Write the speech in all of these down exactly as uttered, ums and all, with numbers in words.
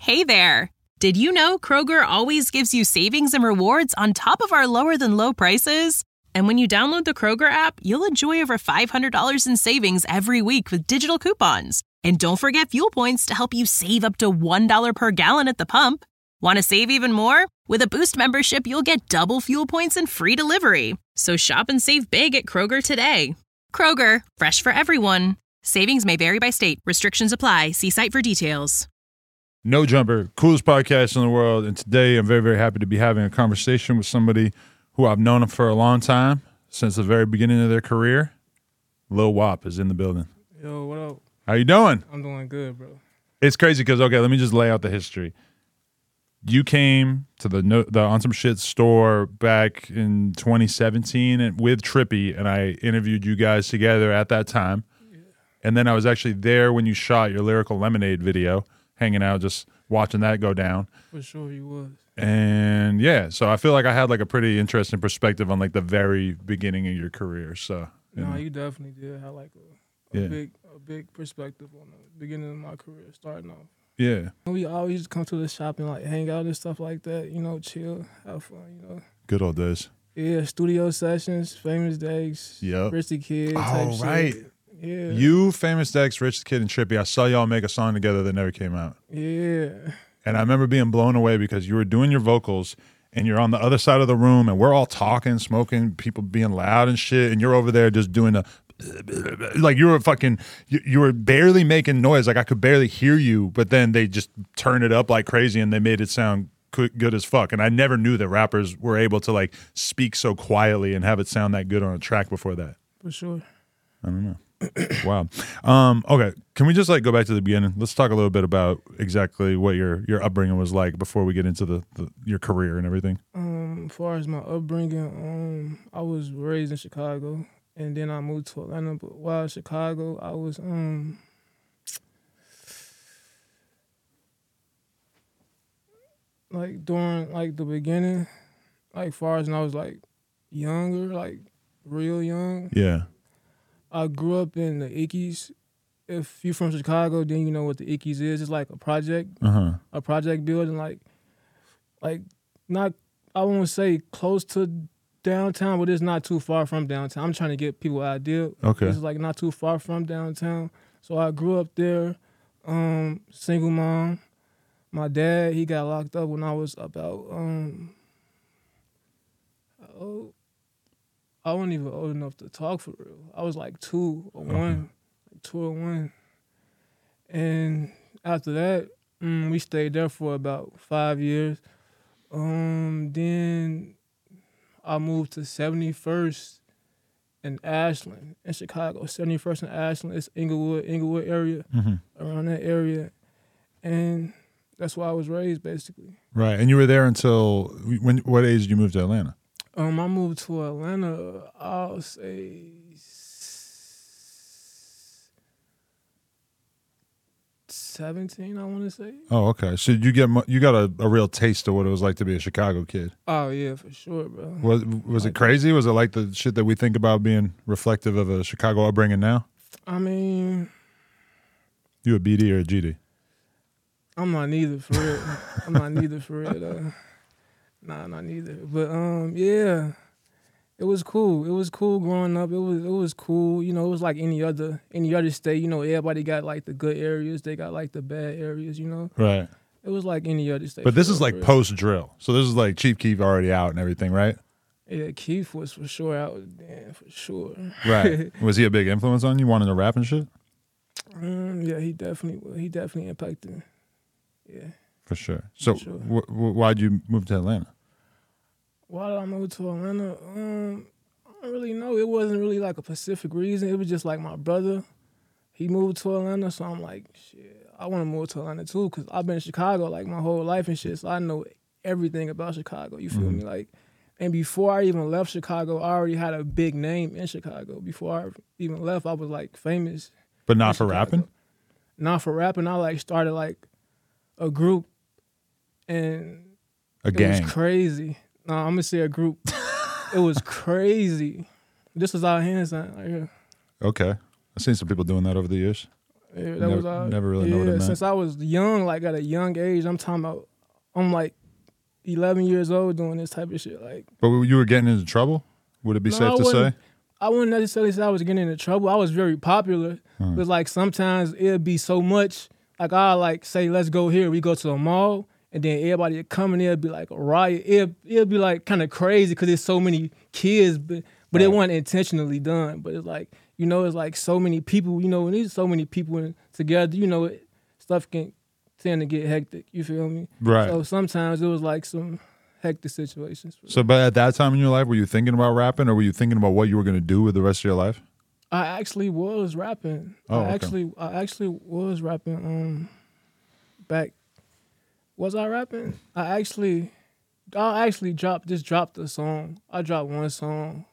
Hey there! Did you know Kroger always gives you savings and rewards on top of our lower-than-low prices? And when you download the Kroger app, you'll enjoy over five hundred dollars in savings every week with digital coupons. And don't forget fuel points to help you save up to one dollar per gallon at the pump. Want to save even more? With a Boost membership, you'll get double fuel points and free delivery. So shop and save big at Kroger today. Kroger, fresh for everyone. Savings may vary by state. Restrictions apply. See site for details. No Jumper, coolest podcast in the world. And today I'm very, very happy to be having a conversation with somebody who I've known for a long time, since the very beginning of their career. Lil Wop is in the building. Yo, what up? How you doing? I'm doing good, bro. It's crazy because, okay, let me just lay out the history. You came to the no, the On Some Shit store back in twenty seventeen and, with Trippy, and I interviewed you guys together at that time. Yeah. And then I was actually there when you shot your Lyrical Lemonade video, hanging out, just watching that go down. For sure you was. And yeah, so I feel like I had like a pretty interesting perspective on like the very beginning of your career. So you no, know. you definitely did have like a, a Yeah. big a big perspective on the beginning of my career, starting off. Yeah. We always used to come to the shop and like hang out and stuff like that, you know, chill, have fun, you know. Good old days. Yeah, studio sessions, Famous Dex, Yep. Rich the Kid Oh, type right. shit. Yeah. You, Famous Dex, Rich the Kid, and Trippy, I saw y'all make a song together that never came out. Yeah. And I remember being blown away because you were doing your vocals and you're on the other side of the room and we're all talking, smoking, people being loud and shit, and you're over there just doing a like you were fucking you, you were barely making noise. Like I could barely hear you, but then they just turned it up like crazy and they made it sound good as fuck. And I never knew that rappers were able to like speak so quietly and have it sound that good on a track before that. For sure. I don't know. Wow. Um, okay. Can we just like go back to the beginning? Let's talk a little bit about exactly what your your upbringing was like before we get into the, the your career and everything. Um, as far as my upbringing, um, I was raised in Chicago, and then I moved to Atlanta. But while in Chicago, I was um, like during like the beginning, like far as when I was like younger, like real young. Yeah. I grew up in the Ickies. If you're from Chicago, then you know what the Ickies is. It's like a project, Uh-huh. a project building, like, like not, I won't say close to downtown, but it's not too far from downtown. I'm trying to get people an idea. Okay. It's like not too far from downtown. So I grew up there, um, single mom. My dad, he got locked up when I was about, um, oh, I wasn't even old enough to talk for real. I was like two or one, uh-huh. like two or one. And after that, mm, we stayed there for about five years. Um, then I moved to seventy-first in Ashland, in Chicago. seventy-first in Ashland, it's Inglewood, Inglewood area, mm-hmm. around that area. And that's where I was raised, basically. Right. And you were there until, when? What age did you move to Atlanta? Um, I moved to Atlanta, I'll say seventeen, I want to say. Oh, okay. So you get you got a, a real taste of what it was like to be a Chicago kid. Oh, yeah, for sure, bro. Was was it crazy? Was it like the shit that we think about being reflective of a Chicago upbringing now? I mean... You a B D or a G D? I'm not neither, for real. I'm not neither, for real, though. Nah, not neither. But um, yeah, it was cool. It was cool growing up. It was it was cool. You know, it was like any other any other state. You know, everybody got like the good areas. They got like the bad areas. You know. Right. It was like any other state. But this is like post drill. So this is like Chief Keef already out and everything, right? Yeah, Keef was for sure out then, for sure. Right. Was he a big influence on you, wanting to rap and shit? Um, yeah, he definitely he definitely impacted. Yeah. For sure. So For sure. wh- wh- why'd you move to Atlanta? Why did I move to Atlanta? Um, I don't really know. It wasn't really like a specific reason. It was just like my brother, he moved to Atlanta, so I'm like, shit, I want to move to Atlanta too, because I've been in Chicago like my whole life and shit, so I know everything about Chicago, you feel mm-hmm. me? Like, and before I even left Chicago, I already had a big name in Chicago. Before I even left, I was like famous. But not for Chicago. Rapping? Not for rapping. I like started like a group, and a gang. It was crazy. No, I'm gonna say a group. It was crazy. This was our hands on right here. Okay, I've seen some people doing that over the years. Yeah, that never, was all. never really yeah, know what it meant. Since I was young, like at a young age, I'm talking about, I'm like eleven years old doing this type of shit. Like, But you were getting into trouble? Would it be no, safe I to wouldn't- say? I wouldn't necessarily say I was getting into trouble. I was very popular, Hmm. but like sometimes it'd be so much. Like I like say, let's go here. We go to the mall, and then everybody would come in there, it'd be like a riot. It it'd be like kind of crazy because there's so many kids, but but it Right. wasn't intentionally done. But it's like you know, it's like so many people. You know, when there's so many people in, together, you know, it, stuff can tend to get hectic. You feel me? Right. So sometimes it was like some hectic situations. So, but at that time in your life, were you thinking about rapping, or were you thinking about what you were going to do with the rest of your life? I actually was rapping. Oh, I okay. actually I actually was rapping um back was I rapping? I actually I actually dropped just dropped a song. I dropped one song.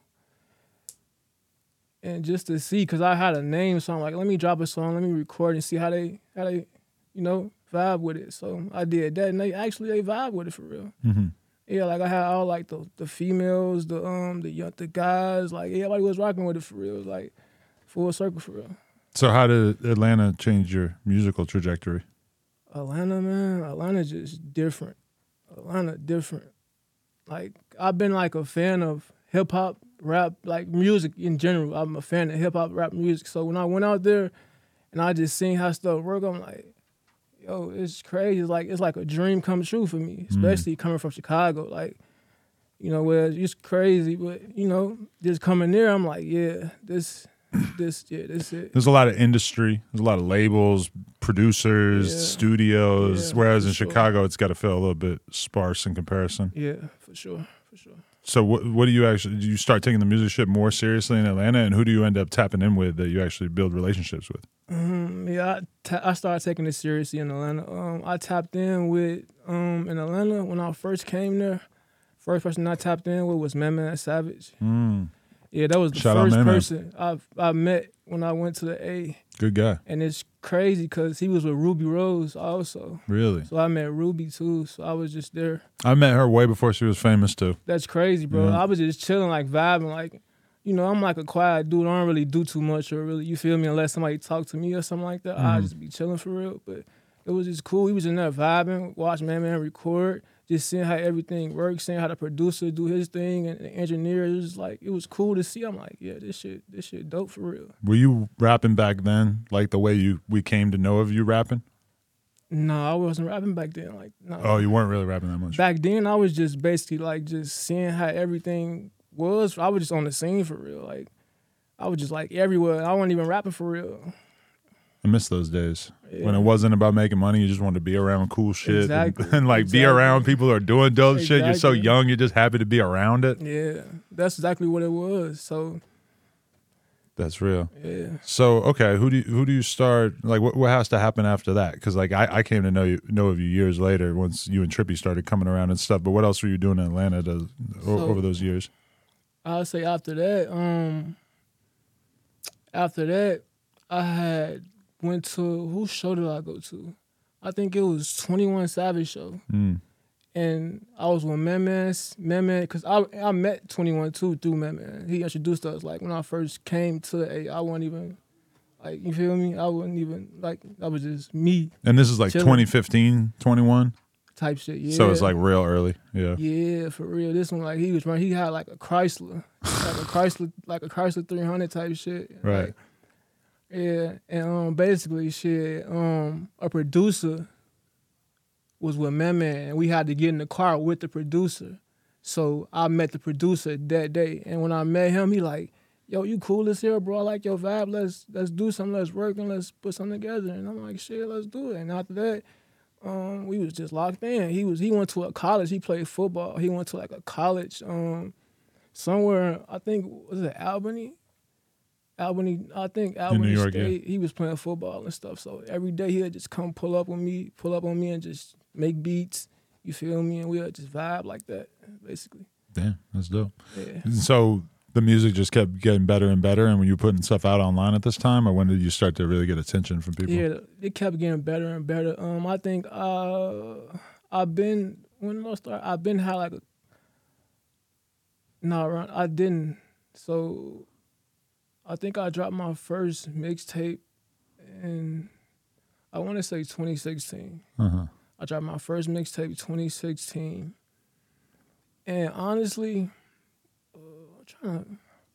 And just to see, cause I had a name, so I'm like, let me drop a song, let me record and see how they how they, you know, vibe with it. So I did that and they actually they vibe with it for real. Mm-hmm. Yeah, like I had all like the the females, the um the young the guys, like everybody was rocking with it for real. It was like full circle for real. So, how did Atlanta change your musical trajectory? Atlanta, man, Atlanta just different. Atlanta different. Like I've been like a fan of hip hop, rap, like music in general. I'm a fan of hip hop, rap music. So when I went out there and I just seen how stuff work, I'm like, yo, it's crazy. It's like it's like a dream come true for me, especially coming from Chicago. Like, you know, where it's crazy, but you know, just coming there, I'm like, yeah, this, this, yeah, this it. There's a lot of industry. There's a lot of labels, producers, Yeah. studios. Yeah, whereas for in sure. Chicago, it's got to feel a little bit sparse in comparison. Yeah, for sure, for sure. So, what what do you actually? Do you start taking the music shit more seriously in Atlanta, and who do you end up tapping in with that you actually build relationships with? Um, yeah, I, ta- I started taking it seriously in Atlanta. Um, I tapped in with um in Atlanta when I first came there. First person I tapped in with was Man Man Savage. Mm, Yeah, that was the Shout out first Man Man. person I I met when I went to the A. good guy, And it's crazy because he was with Ruby Rose also. really. So I met Ruby too. So I was just there. I met her way before she was famous too. That's crazy, bro. Yeah. I was just chilling, like vibing, like, you know, I'm like a quiet dude. I don't really do too much or really, you feel me, unless somebody talk to me or something like that. I Mhm. just be chilling for real. But it was just cool. He was in there vibing, watch Man Man record, just seeing how everything works, seeing how the producer do his thing and the engineer. It was like, it was cool to see. I'm like, yeah, this shit, this shit dope for real. Were you rapping back then, like the way you we came to know of you rapping? No, I wasn't rapping back then. Like, no. Oh, you weren't really rapping that much. Back then, I was just basically like just seeing how everything was. I was just on the scene for real. Like, I was just like everywhere. I wasn't even rapping for real. I miss those days Yeah. when it wasn't about making money. You just wanted to be around cool shit and- Exactly. and, like be Exactly. around people who are doing dope shit. You're so Exactly. young, you're just happy to be around it. Yeah, that's exactly what it was. So, That's real. yeah. So okay, who do you, who do you start? Like, what, what has to happen after that? Because like I, I came to know you know of you years later once you and Trippy started coming around and stuff. But what else were you doing in Atlanta to, o- So- over those years? I'll say after that, um, after that, I had went to, whose show did I go to? I think it was twenty-one Savage show. Mm. And I was with Man Man, Man Man, because I, I met twenty-one too through Man Man. He introduced us. Like, when I first came to the A, I wasn't even, like, you feel me? I wasn't even, like, that was just me And this is like Chilling. twenty fifteen, twenty-one. type shit. Yeah. So it's like real early. Yeah. Yeah, for real. This one, like, he was running, he had, like, a Chrysler. like a Chrysler, like a Chrysler three hundred type shit. Right. Like, yeah, and um, basically, shit, um, a producer was with Man Man, and we had to get in the car with the producer. So I met the producer that day, and when I met him, he like, "Yo, you cool as hell, bro. I like your vibe. Let's let's do something. Let's work and let's put something together." And I'm like, "Shit, let's do it." And after that, um, we was just locked in. He was he went to a college. He played football. He went to like a college, um, somewhere. I think was it Albany. Albany, I think Albany New York, yeah. State. He was playing football and stuff. So every day he'd just come pull up on me, pull up on me, and just make beats. You feel me? And we'll just vibe like that, basically. Damn, that's dope. Yeah. And so the music just kept getting better and better. And when you were putting stuff out online at this time, or when did you start to really get attention from people? Yeah, it kept getting better and better. Um, I think uh, I've been when did I start? I've been had like a no, around I didn't. So I think I dropped my first mixtape in I want to say twenty sixteen. Uh-huh. I dropped my first mixtape twenty sixteen. And honestly, uh, I'm trying to...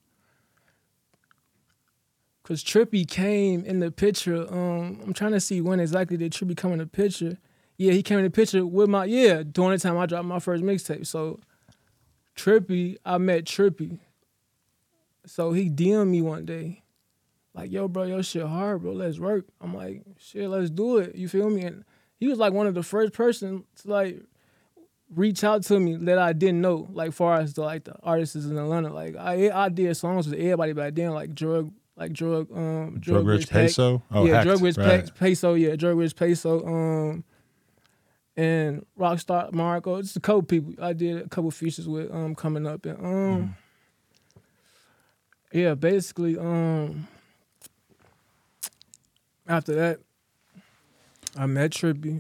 Because Trippy came in the picture. Um, I'm trying to see when exactly did Trippy come in the picture. Yeah, he came in the picture with my... Yeah, during the time I dropped my first mixtape. So, Trippy, I met Trippy. So, he D M'd me one day. Like, yo, bro, your shit hard, bro. Let's work. I'm like, shit, let's do it. You feel me? And he was like one of the first person to like reach out to me that I didn't know. Like, far as the like the artists in Atlanta. Like, I I did songs with everybody back then, like drug, like drug, um, drug, drug rich peso. Oh, yeah, Hacked, drug rich right. pe- peso. Yeah, drug rich peso. Um, and Rockstar Marco. Just a couple people. I did a couple features with um coming up and um, mm. yeah, basically um. After that, I met Trippy.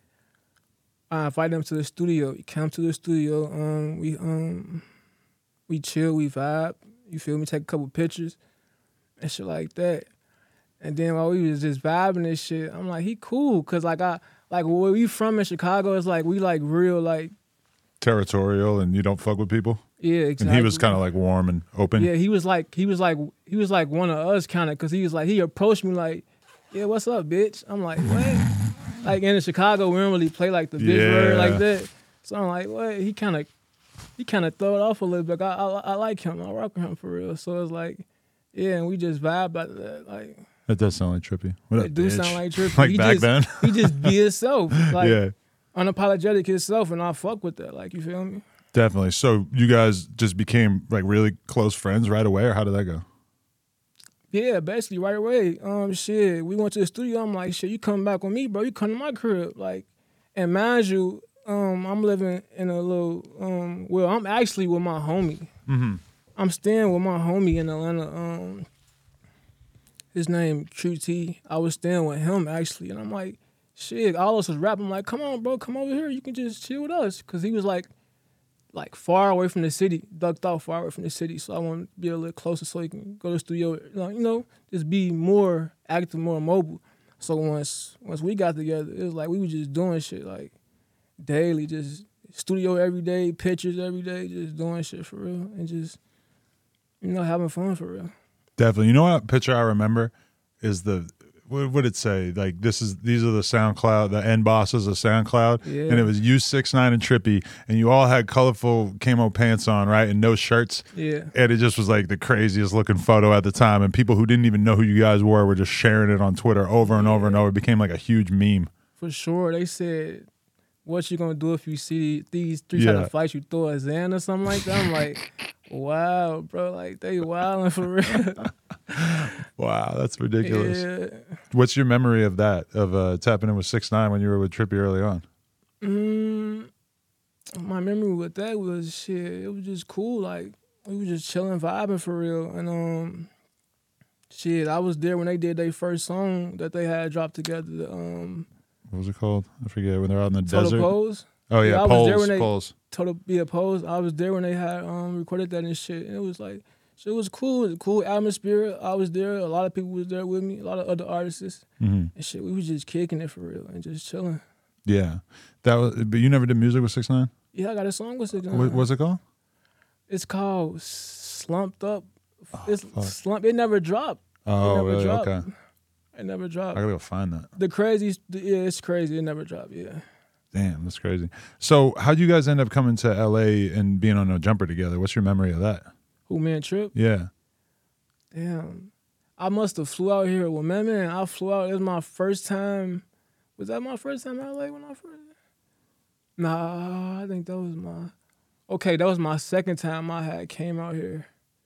I invited him to the studio. He came to the studio. Um, we um, we chill, we vibe. You feel me? Take a couple pictures and shit like that. And then while we was just vibing and shit, I'm like, he cool, cause like I like where we from in Chicago, it's like we like real like territorial, and you don't fuck with people. Yeah, exactly. And he was kind of like warm and open. Yeah, he was like he was like he was like one of us kind of, cause he was like he approached me like, yeah, what's up, bitch? I'm like, what? Like in Chicago, we don't really play like the bitch yeah. word like that. So I'm like, what? He kind of, he kind of throw it off a little bit. I, I, I like him. I rock with him for real. So it's like, yeah, and we just vibe about that. Like, that does sound like Trippy. What up, it do bitch? sound like Trippy. Like he back just, then. he just be himself, like yeah. unapologetic himself, and I fuck with that. Like, you feel me? Definitely. So you guys just became like really close friends right away, or how did that go? Yeah, basically right away. Um, shit, we went to the studio. I'm like, shit, you come back with me, bro. You come to my crib, like, and mind you, um, I'm living in a little, um, well, I'm actually with my homie. Mm-hmm. I'm staying with my homie in Atlanta. Um, his name True T. I was staying with him actually, and I'm like, shit, all of us was rapping. I'm like, come on, bro, come over here. You can just chill with us, cause he was like. like far away from the city, ducked off far away from the city. So I want to be a little closer so he can go to the studio, you know, just be more active, more mobile. So once once we got together, it was like we was just doing shit like daily, just studio every day, pictures every day, just doing shit for real and just, you know, having fun for real. Definitely. You know what picture I remember is the, what would it say? Like, this is, these are the SoundCloud, the end bosses of SoundCloud. Yeah. And it was you, six nine, and Trippy. And you all had colorful camo pants on, right? And no shirts. Yeah. And it just was like the craziest looking photo at the time. And people who didn't even know who you guys were were just sharing it on Twitter over and yeah. over and over. It became like a huge meme. For sure. They said, what you gonna do if you see these three yeah. try to fight you, throw a Xan or something like that? I'm like, wow, bro. Like, they wilding for real. Wow, that's ridiculous. Yeah. What's your memory of that, of uh, tapping in with six nine when you were with Trippy early on? Mm, my memory with that was, shit, it was just cool. Like, we were just chilling, vibing for real. And, um, shit, I was there when they did their first song that they had dropped together. The, um, what was it called? I forget. When they're out in the Total desert? Pose. Oh, yeah, yeah I Poles, was there when they, Poles. Total, yeah, Pose. I was there when they had um, recorded that and shit. And it was like, so it was cool. It was a cool atmosphere. I was there. A lot of people was there with me. A lot of other artists mm-hmm. and shit. We was just kicking it for real and just chilling. Yeah, that was. But you never did music with six nine? Yeah, I got a song with six nine. What, what's it called? It's called Slumped Up. Oh, it's fuck. slump. It never dropped. Oh, it never really? dropped. Okay. It never dropped. I gotta go find that. The crazy. Yeah, it's crazy. It never dropped. Yeah. Damn, that's crazy. So, how'd you guys end up coming to L A and being on No Jumper together? What's your memory of that? Who, man, Trip? Yeah. Damn. I must have flew out here with man, man. I flew out. It was my first time. Was that my first time in L A when I first? Nah, I think that was my. Okay, that was my second time I had came out here.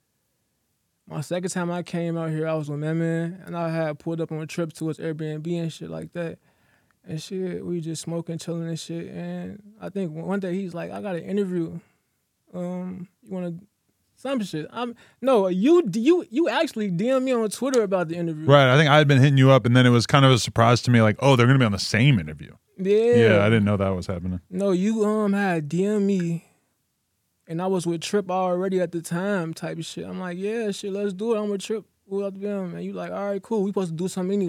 My second time I came out here, I was with man, man, and I had pulled up on a trip to his Airbnb and shit like that. And shit, we just smoking, chilling and shit. And I think one day he's like, I got an interview. Um, you want to, some shit. I'm No, you you you actually D M me on Twitter about the interview. Right, I think I had been hitting you up, and then it was kind of a surprise to me, like, oh, they're going to be on the same interview. Yeah. Yeah, I didn't know that was happening. No, you um had D M me, and I was with Trip already at the time type of shit. I'm like, yeah, shit, let's do it. I'm with Trip. Who else be on, man? You like, all right, cool. We supposed to do something anyway.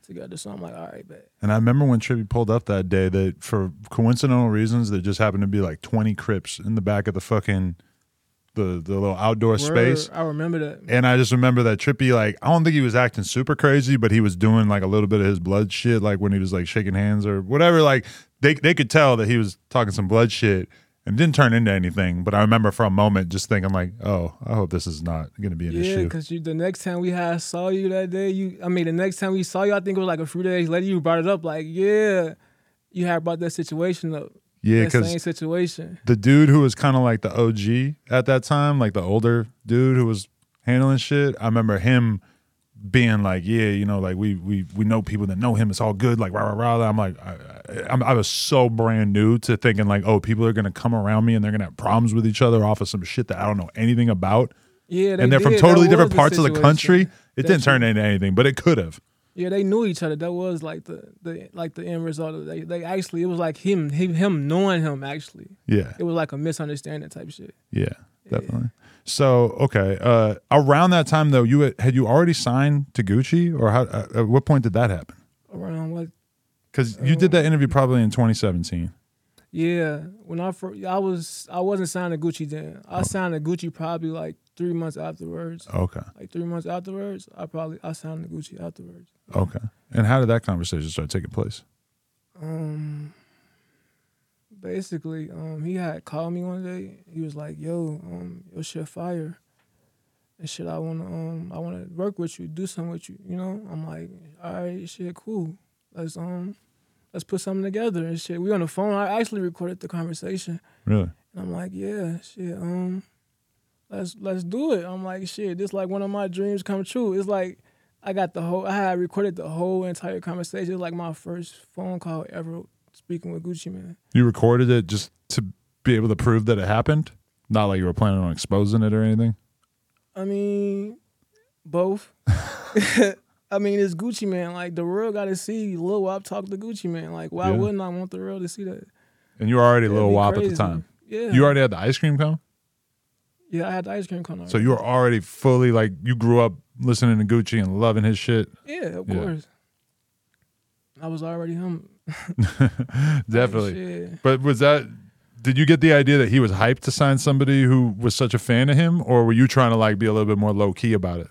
together. So I'm like, all right, bet. And I remember when Trippy pulled up that day that for coincidental reasons, there just happened to be like twenty Crips in the back of the fucking, the, the little outdoor Word, space. I remember that. And I just remember that Trippy, like, I don't think he was acting super crazy, but he was doing like a little bit of his blood shit, like when he was like shaking hands or whatever. Like they, they could tell that he was talking some blood shit. And didn't turn into anything, but I remember for a moment just thinking like, "Oh, I hope this is not going to be an yeah, issue." Yeah, because the next time we had saw you that day, you, I mean, the next time we saw you, I think it was like a few days later. You brought it up, like, yeah, you had brought that situation up. Yeah, that same situation. The dude who was kind of like the O G at that time, like the older dude who was handling shit, I remember him being like, yeah, you know, like we we we know people that know him. It's all good. Like rah rah rah. I'm like, I, I, I was so brand new to thinking like, oh, people are gonna come around me and they're gonna have problems with each other off of some shit that I don't know anything about. Yeah, they and they're did. from totally that different parts the of the country. It That's didn't turn true. into anything, but it could have. Yeah, they knew each other. That was like the the like the end result of they they actually it was like him him him knowing him actually. Yeah, it was like a misunderstanding type shit. Yeah, definitely. Yeah. So okay, uh, around that time though, you had, had you already signed to Gucci, or how? Uh, at what point did that happen? Around what? Because you did that interview probably in twenty seventeen. Yeah, when I first, I was I wasn't signed to Gucci then. I oh. signed to Gucci probably like three months afterwards. Okay. Like three months afterwards, I probably I signed to Gucci afterwards. Okay. And how did that conversation start taking place? Um. Basically, um, he had called me one day. He was like, "Yo, um, your shit fire, and shit. I wanna, um, I wanna work with you, do something with you. You know." I'm like, "All right, shit, cool. Let's um, let's put something together and shit." We on the phone. I actually recorded the conversation. Really? And I'm like, "Yeah, shit. Um, let's let's do it." I'm like, "Shit, this like one of my dreams come true." It's like I got the whole. I had recorded the whole entire conversation. It's like my first phone call ever. Speaking with Gucci Mane. You recorded it just to be able to prove that it happened? Not like you were planning on exposing it or anything? I mean, both. I mean, it's Gucci Mane. Like, the world got to see Lil Wop talk to Gucci Mane. Like, why yeah. wouldn't I want the world to see that? And you were already Lil Wop at the time? Yeah. You already had the ice cream cone? Yeah, I had the ice cream cone already. So you were already fully, like, you grew up listening to Gucci and loving his shit? Yeah, of yeah. course. I was already him. Definitely. Oh, but was that, did you get the idea that he was hyped to sign somebody who was such a fan of him, or were you trying to like be a little bit more low key about it?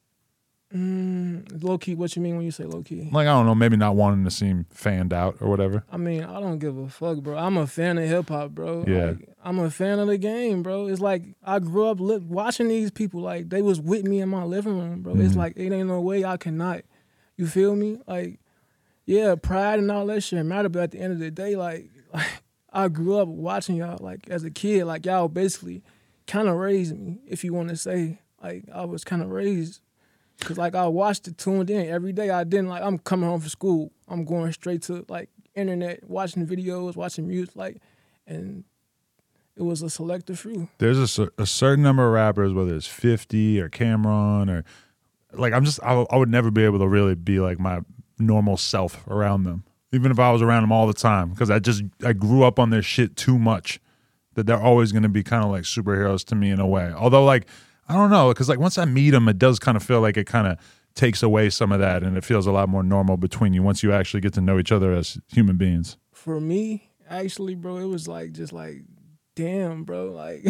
Mm, low key, what you mean when you say low key? Like, I don't know, maybe not wanting to seem fanned out or whatever. I mean, I don't give a fuck, bro. I'm a fan of hip hop, bro. Yeah. Like, I'm a fan of the game, bro. It's like I grew up li- watching these people. Like, they was with me in my living room, bro. Mm-hmm. It's like, it ain't no way I cannot. You feel me? Like, yeah, pride and all that shit matter, but at the end of the day, like, like I grew up watching y'all, like, as a kid. Like, y'all basically kind of raised me, if you want to say. Like, I was kind of raised. Because, like, I watched it, tuned in. Every day I didn't, like, I'm coming home from school. I'm going straight to, like, internet, watching videos, watching music, like, and it was a selective few. There's a, a certain number of rappers, whether it's fifty or Cameron or, like, I'm just, I, I would never be able to really be, like, my normal self around them, even if I was around them all the time, because I just I grew up on their shit too much that they're always going to be kind of like superheroes to me in a way. Although, like, I don't know, because like once I meet them, it does kind of feel like it kind of takes away some of that, and it feels a lot more normal between you once you actually get to know each other as human beings. For me, actually, bro, it was like just like, damn, bro, like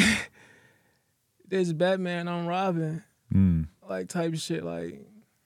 this Batman, I'm Robin, mm. like type of shit, like.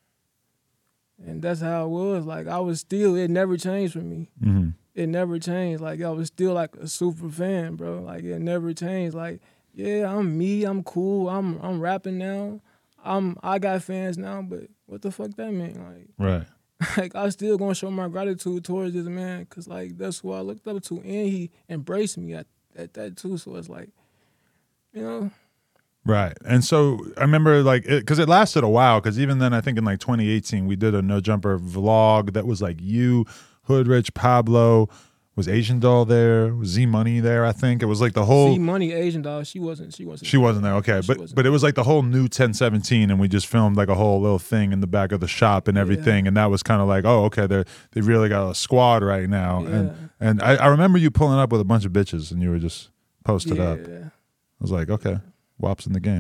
And that's how it was. Like, I was still, it never changed for me. Mm-hmm. It never changed. Like, I was still like a super fan, bro. Like, it never changed. Like, yeah, I'm me. I'm cool. I'm I'm rapping now. I'm I got fans now. But what the fuck that mean? Like, right. Like, I still gonna show my gratitude towards this man, cause like that's who I looked up to, and he embraced me at at that too. So it's like, you know. Right. And so I remember like, because it, it lasted a while, because even then I think in like twenty eighteen we did a No Jumper vlog that was like you, Hood Rich, Pablo, was Asian Doll there, was Z Money there, I think. It was like the whole... Z Money, Asian Doll, she wasn't She wasn't She wasn't there, okay. But wasn't. but it was like the whole new ten seventeen, and we just filmed like a whole little thing in the back of the shop and everything, yeah. And that was kind of like, oh, okay, they they really got a squad right now. Yeah. And and I, I remember you pulling up with a bunch of bitches, and you were just posted yeah, up. Yeah. I was like, okay. Wop's in the game.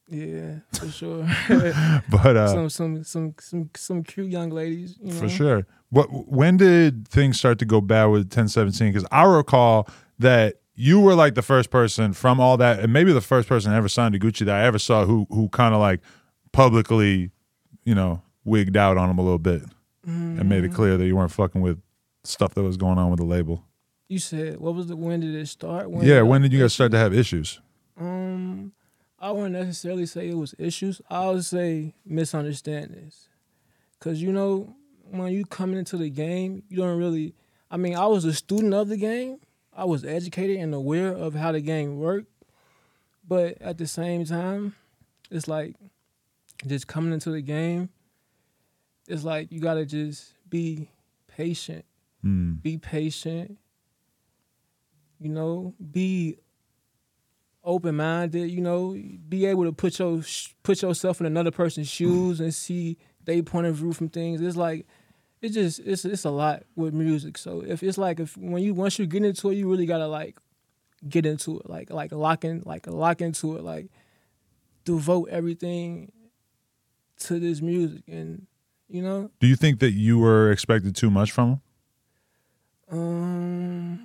Yeah, for sure. But uh, some some some some some cute young ladies. You know? For sure. What? When did things start to go bad with ten seventeen? Because I recall that you were like the first person from all that, and maybe the first person ever signed to Gucci that I ever saw who who kind of like publicly, you know, wigged out on him a little bit mm. and made it clear that you weren't fucking with stuff that was going on with the label. You said, what was the, when did it start? When yeah, did when did you guys start to have issues? Um, I wouldn't necessarily say it was issues. I would say misunderstandings. Because, you know, when you coming into the game, you don't really, I mean, I was a student of the game. I was educated and aware of how the game worked. But at the same time, it's like just coming into the game, it's like you got to just be patient. Mm. Be patient. You know, be open-minded, you know, be able to put your put yourself in another person's shoes and see their point of view from things. It's like, it's just, it's it's a lot with music. So if it's like, if when you, once you get into it, you really gotta like get into it, like, like lock in, like lock into it, like devote everything to this music. And, you know. Do you think that you were expected too much from him? Um...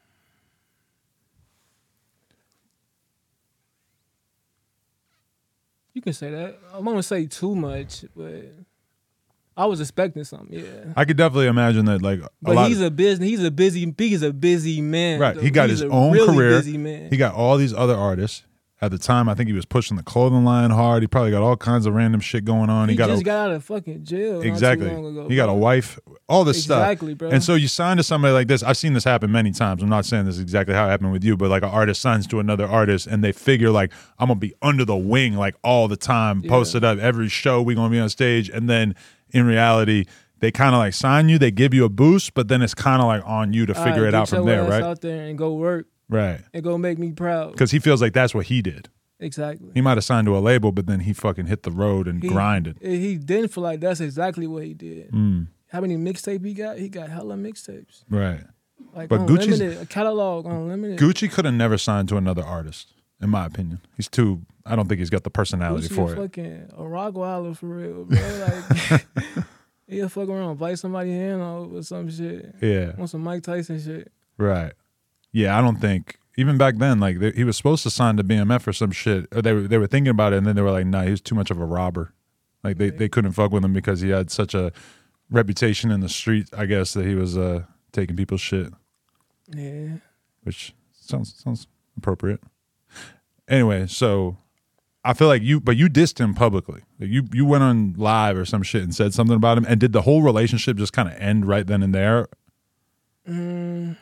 You can say that. I don't want to say too much, but I was expecting something. Yeah, I could definitely imagine that. Like, a but lot he's of, a business. He's a busy. He's a busy man. Right. Though. He got he's his a own really career. Busy man. He got all these other artists. At the time, I think he was pushing the clothing line hard. He probably got all kinds of random shit going on. He, he got just a, got out of fucking jail. Exactly. Not too long ago, he got bro. a wife. All this exactly, stuff. Exactly, bro. And so you sign to somebody like this. I've seen this happen many times. I'm not saying this is exactly how it happened with you, but like an artist signs to another artist, and they figure like I'm gonna be under the wing like all the time, yeah. posted up every show. We gonna be on stage, and then in reality, they kind of like sign you. They give you a boost, but then it's kind of like on you to figure right, it out from there, right? Out there and go work. Right. And go make me proud. Because he feels like that's what he did. Exactly. He might have signed to a label, but then he fucking hit the road and he, grinded. He didn't feel like that's exactly what he did. Mm. How many mixtapes he got? He got hella mixtapes. Right. Like but unlimited, Gucci's, a catalog unlimited. Gucci could have never signed to another artist, in my opinion. He's too, I don't think he's got the personality Gucci for a it. fucking a Rottweiler for real, bro. Like, he'll fuck around, bite somebody's hand off or some shit. Yeah. On some Mike Tyson shit. Right. Yeah, I don't think, even back then, like they, he was supposed to sign to B M F or some shit. Or they were they were thinking about it, and then they were like, "Nah, he was too much of a robber." Like they, they couldn't fuck with him because he had such a reputation in the street. I guess that he was uh, taking people's shit. Yeah. Which sounds sounds appropriate. Anyway, so I feel like you, but you dissed him publicly. Like you you went on live or some shit and said something about him. And did the whole relationship just kind of end right then and there? Mm.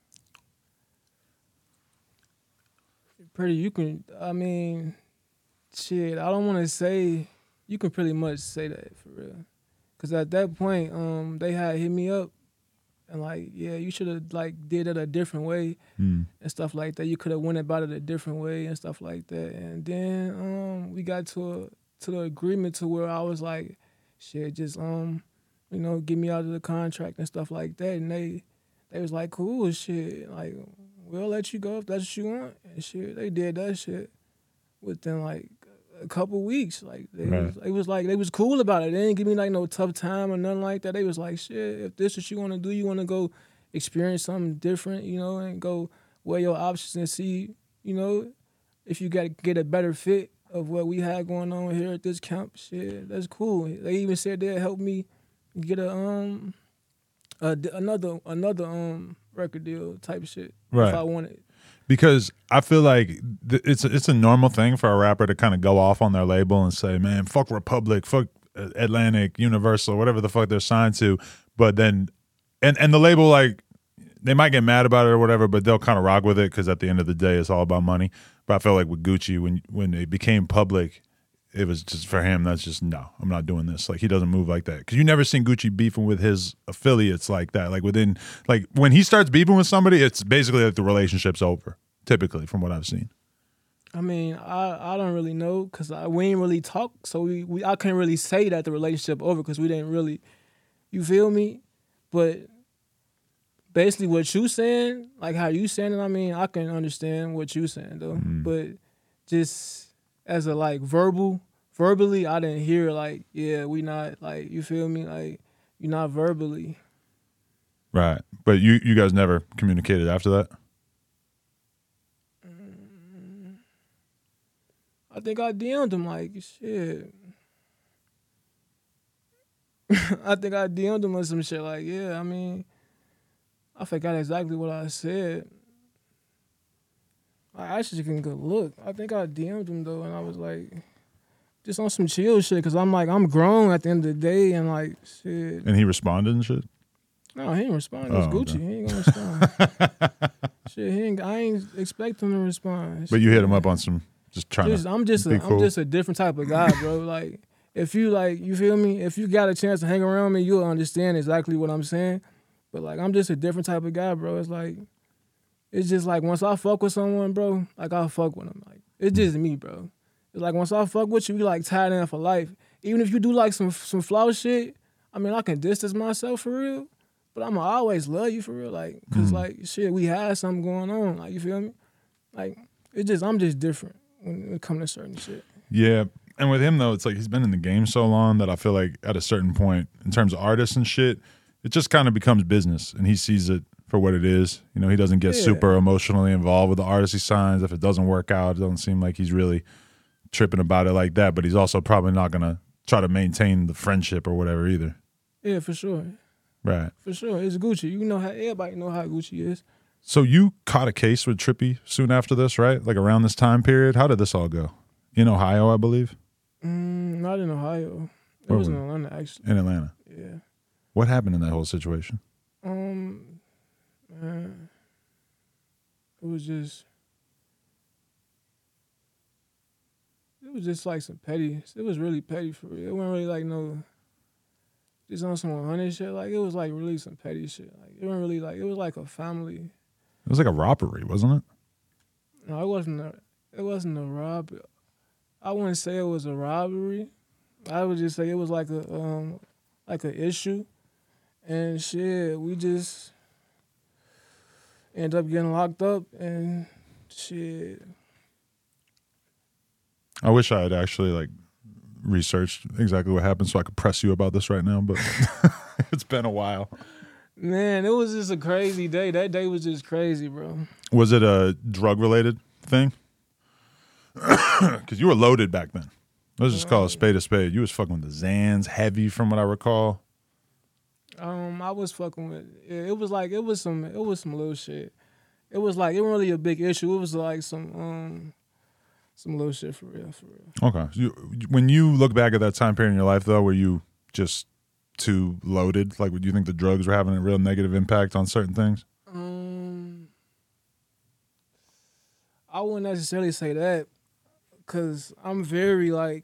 Pretty, you can, I mean, shit, I don't want to say, you can pretty much say that for real. Because at that point, um, they had hit me up and like, yeah, you should have like did it a different way mm. and stuff like that. You could have went about it a different way and stuff like that. And then um, we got to a, to the agreement to where I was like, shit, just, um, you know, get me out of the contract and stuff like that. And they, they was like, cool, shit, like, we'll let you go if that's what you want. And shit, they did that shit within like a couple weeks. Like they right. was, it was like they was cool about it. They didn't give me like no tough time or nothing like that. They was like, shit, if this is what you want to do, you want to go experience something different, you know, and go weigh your options and see, you know, if you got to get a better fit of what we had going on here at this camp. Shit, that's cool. They even said they'd help me get a um a, another another um. record deal type shit right. if I wanted. Because I feel like th- it's a, it's a normal thing for a rapper to kind of go off on their label and say, man, fuck Republic, fuck Atlantic, Universal, whatever the fuck they're signed to. But then, and, and the label, like, they might get mad about it or whatever, but they'll kind of rock with it because at the end of the day, it's all about money. But I feel like with Gucci, when when it became public, it was just for him, that's just, no, I'm not doing this. Like, he doesn't move like that. Because you never seen Gucci beefing with his affiliates like that. Like, within, like, when he starts beefing with somebody, it's basically like the relationship's over, typically, from what I've seen. I mean, I, I don't really know because we ain't really talk, so we, we I couldn't really say that the relationship over because we didn't really, you feel me? But basically what you saying, like how you saying it, I mean, I can understand what you saying, though. Mm. But just as a like verbal, verbally, I didn't hear like, yeah, we not like, you feel me? Like, you're not verbally. Right. But you, you guys never communicated after that? Mm, I think I D M'd him like, shit. I think I D M'd him or some shit like, yeah, I mean, I forgot exactly what I said. I actually can go look. I think I D M'd him though, and I was like, just on some chill shit, because I'm like, I'm grown at the end of the day, and like, shit. And he responded and shit? No, he didn't respond. It was Oh, Gucci. okay. He ain't gonna respond. Shit, he ain't, I ain't expect him to respond. But you hit him up on some, just trying Just, to I'm just, be a, cool. I'm just a different type of guy, bro. Like, if you like, you feel me? If you got a chance to hang around me, you'll understand exactly what I'm saying. But like, I'm just a different type of guy, bro. It's like, it's just like once I fuck with someone, bro, like I fuck with them. Like, it's just me, bro. It's like once I fuck with you, we like tied in for life. Even if you do like some some flaw shit, I mean, I can distance myself for real, but I'ma always love you for real, like, cause Mm. like shit, we had something going on, like, you feel me? Like, it's just I'm just different when it comes to certain shit. Yeah. And with him, though, it's like he's been in the game so long that I feel like at a certain point, in terms of artists and shit, it just kind of becomes business, and he sees it for what it is. You know, he doesn't get Yeah. super emotionally involved with the artists he signs. If it doesn't work out, it doesn't seem like he's really tripping about it like that, but he's also probably not going to try to maintain the friendship or whatever either. Yeah, for sure. Right. For sure. It's Gucci. You know how everybody know how Gucci is. So you caught a case with Trippy soon after this, right? Like around this time period? How did this all go? In Ohio, I believe? Mm, not in Ohio. It Where was in were Atlanta, actually. In Atlanta. Yeah. What happened in that whole situation? Um, man, it was just, it was just like some petty. It was really petty for real. It wasn't really like no, just on some one hundred shit. Like it was like really some petty shit. Like it wasn't really like it was like a family. It was like a robbery, wasn't it? No, it wasn't a. It wasn't a rob. I wouldn't say it was a robbery. I would just say it was like a um like an issue, and shit. We just end up getting locked up and shit. I wish I had actually like researched exactly what happened so I could press you about this right now, but it's been a while. Man, it was just a crazy day. That day was just crazy, bro. Was it a drug related thing? Because you were loaded back then. Let's just call a spade a spade. You was fucking with the Zans heavy, from what I recall. Um, I was fucking with. It was like it was some. It was some little shit. It was like it wasn't really a big issue. It was like some um, some little shit for real, for real. Okay. So you, when you look back at that time period in your life, though, were you just too loaded? Like, would you think the drugs were having a real negative impact on certain things? Um, I wouldn't necessarily say that, cause I'm very like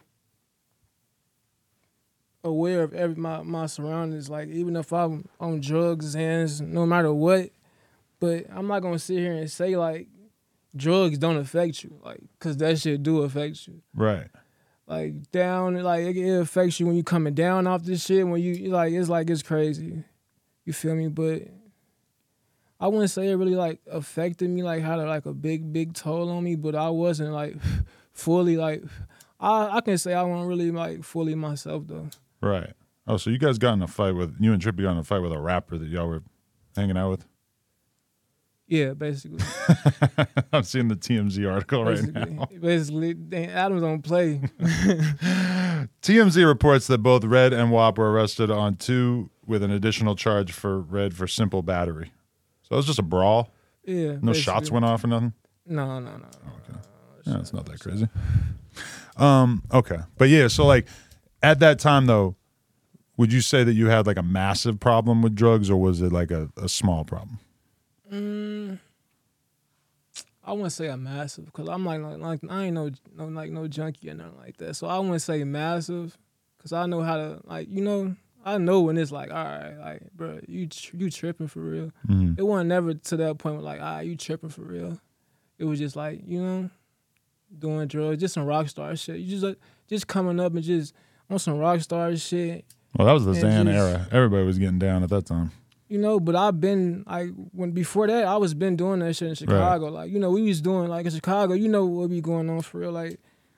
aware of every my, my surroundings. Like even if I'm on drugs and no matter what, but I'm not gonna sit here and say like drugs don't affect you, like, cause that shit do affect you. Right. Like down, like it, it affects you when you coming down off this shit. When you like, it's like it's crazy. You feel me? But I wouldn't say it really like affected me, like had a, like a big big toll on me. But I wasn't like fully like I I can say I wasn't really like fully myself though. Right. Oh, so you guys got in a fight with you and Trippy got in a fight with a rapper that y'all were hanging out with? Yeah, basically. I'm seeing the T M Z article right basically, now. basically, dang, Adams don't play. T M Z reports that both Red and W A P were arrested on two with an additional charge for Red for simple battery. So it was just a brawl? Yeah. No basically. shots went off or nothing? No, no, no. Okay. Yeah, it's not that crazy. Um, okay. But yeah, so like at that time though, would you say that you had like a massive problem with drugs, or was it like a, a small problem? Mm, I wouldn't say a massive, because I'm like, like, like I ain't no, no like no junkie or nothing like that. So I wouldn't say massive, because I know how to, like, you know, I know when it's like, all right, like, bro, you you tripping for real. Mm-hmm. It wasn't never to that point where like, ah, right, you tripping for real. It was just like, you know, doing drugs, just some rock star shit. You just like, just coming up and just on some rock star shit. Well, that was the And Xan just- era. Everybody was getting down at that time. You know, but I've been like when before that I was been doing that shit in Chicago. Like, you know, we was doing like in Chicago, you know what be going on for real. Like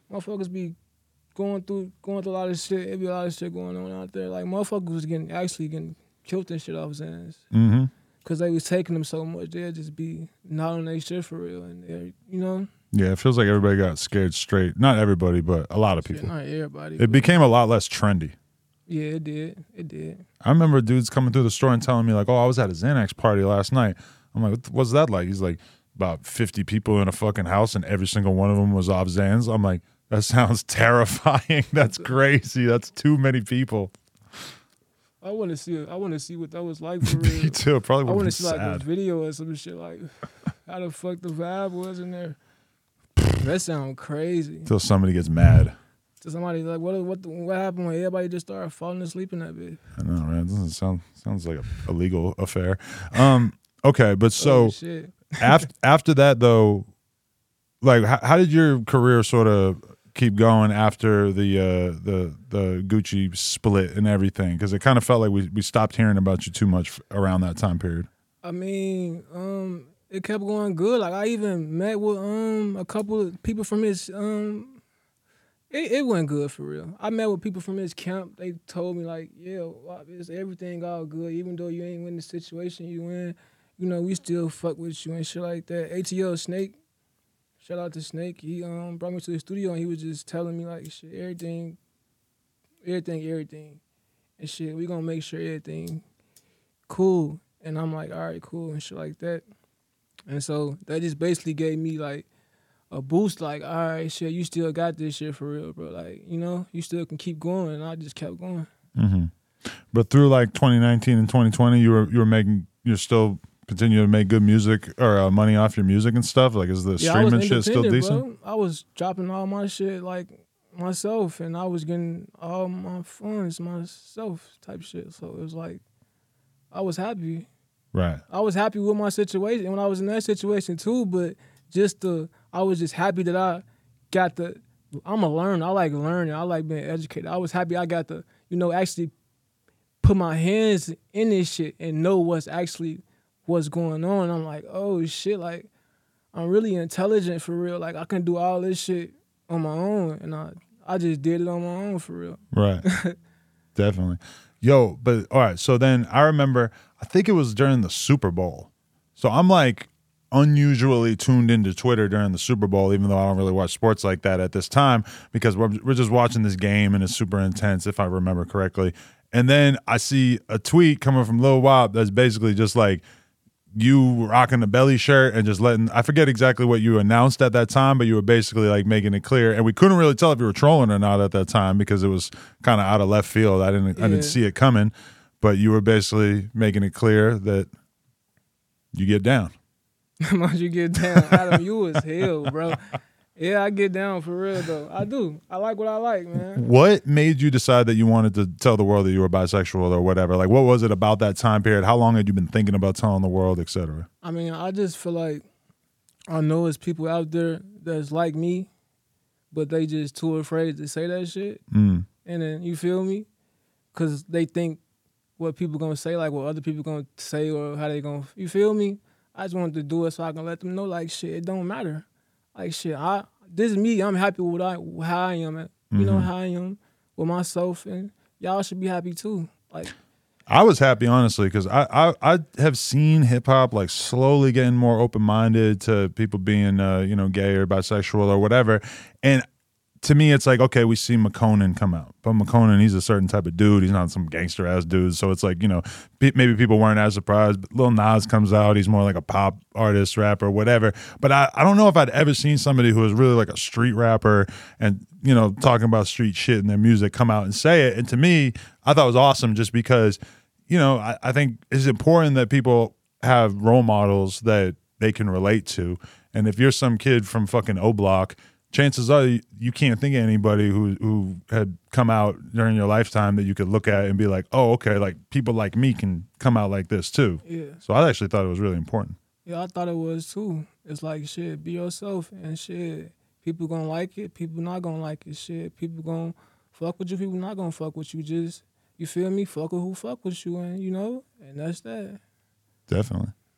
motherfuckers be going through going through a lot of shit. It be a lot of shit going on out there. Like motherfuckers was getting actually getting killed and shit off Xans. Mm-hmm. Cause they was taking them so much, they'd just be not on their shit for real, and they, you know. Yeah, it feels like everybody got scared straight. Not everybody, but a lot of people. Shit, not everybody. It became a lot less trendy. Yeah, it did. It did. I remember dudes coming through the store and telling me like, "Oh, I was at a Xanax party last night." I'm like, "What was that like?" He's like, "About fifty people in a fucking house, and every single one of them was off Xans." I'm like, "That sounds terrifying. That's crazy. That's too many people." I want to see. I want to see what that was like for real. Me too. It probably I would want be to see like a sad. video or some shit like how the fuck the vibe was in there. That sound crazy. Until somebody gets mad. To somebody like what what the, what happened when everybody just started falling asleep in that bitch? I know, right? It doesn't sound sounds like a, a legal affair. Um, okay, but so Oh, shit. after after that though, like how, how did your career sort of keep going after the uh, the the Gucci split and everything? Because it kind of felt like we we stopped hearing about you too much around that time period. I mean, um, it kept going good. Like I even met with um a couple of people from his um. It, it went good for real. I met with people from his camp. They told me like, yeah, wow, it's everything all good. Even though you ain't win the situation you in, you know, we still fuck with you and shit like that. A T L Snake, shout out to Snake. He um brought me to the studio and he was just telling me like, shit, everything, everything, everything, and shit. We gonna make sure everything cool. And I'm like, all right, cool and shit like that. And so that just basically gave me like a boost, like, all right, shit, you still got this shit for real, bro. Like, you know, you still can keep going. And I just kept going. Mm-hmm. But through like twenty nineteen and twenty twenty, you were you were making, you're still continuing to make good music or uh, money off your music and stuff. Like, is the Yeah, I was streaming shit still independent, decent? bro. I was dropping all my shit like myself, and I was getting all my funds myself, type shit. So it was like, I was happy. Right. I was happy with my situation when I was in that situation too. But just the, I was just happy that I got the. I'm a learner. I like learning. I like being educated. I was happy I got to, you know, actually put my hands in this shit and know what's actually what's going on. I'm like, oh shit, like I'm really intelligent for real. Like I can do all this shit on my own, and I I just did it on my own for real. Right. Definitely. Yo, but all right. So then I remember, I think it was during the Super Bowl. So I'm like unusually tuned into Twitter during the Super Bowl, even though I don't really watch sports like that at this time, because we're, we're just watching this game and it's super intense, if I remember correctly. And then I see a tweet coming from Lil Wop that's basically just like you rocking the belly shirt and just letting, I forget exactly what you announced at that time, but you were basically like making it clear. And we couldn't really tell if you were trolling or not at that time because it was kind of out of left field. I didn't, Yeah. I didn't see it coming, but you were basically making it clear that you get down. Once you get down, Adam, you was hell, bro. Yeah, I get down for real though. I do. I like what I like, man. What made you decide that you wanted to tell the world that you were bisexual or whatever? Like, what was it about that time period? How long had you been thinking about telling the world, et cetera? I mean, I just feel like I know there's people out there that's like me, but they just too afraid to say that shit. Mm. And then, you feel me? Because they think what people gonna say, like what other people gonna say or how they gonna, you feel me? I just wanted to do it so I can let them know, like, shit, it don't matter. Like, shit, I this is me. I'm happy with I, how I am. At, you Mm-hmm. know, how I am with myself. And y'all should be happy, too. Like, I was happy, honestly, because I, I I have seen hip hop like slowly getting more open minded to people being uh, you know, gay or bisexual or whatever, and to me it's like, okay, we see McConan come out, but McConan, he's a certain type of dude. He's not some gangster ass dude, so it's like, you know, pe- maybe people weren't as surprised. But Lil Nas comes out, he's more like a pop artist, rapper, whatever. But I, I don't know if I'd ever seen somebody who was really like a street rapper and, you know, talking about street shit in their music come out and say it. And to me, I thought it was awesome just because, you know, I, I think it's important that people have role models that they can relate to. And if you're some kid from fucking O Block, chances are you, you can't think of anybody who who had come out during your lifetime that you could look at and be like, oh, okay, like people like me can come out like this too. yeah. So I actually thought it was really important. Yeah, I thought it was, too. It's like, shit, be yourself and shit. People gonna like it, people not gonna like it, shit. People gonna fuck with you, people not gonna fuck with you. Just, you feel me? Fuck with who fuck with you, and you know? And that's that. Definitely.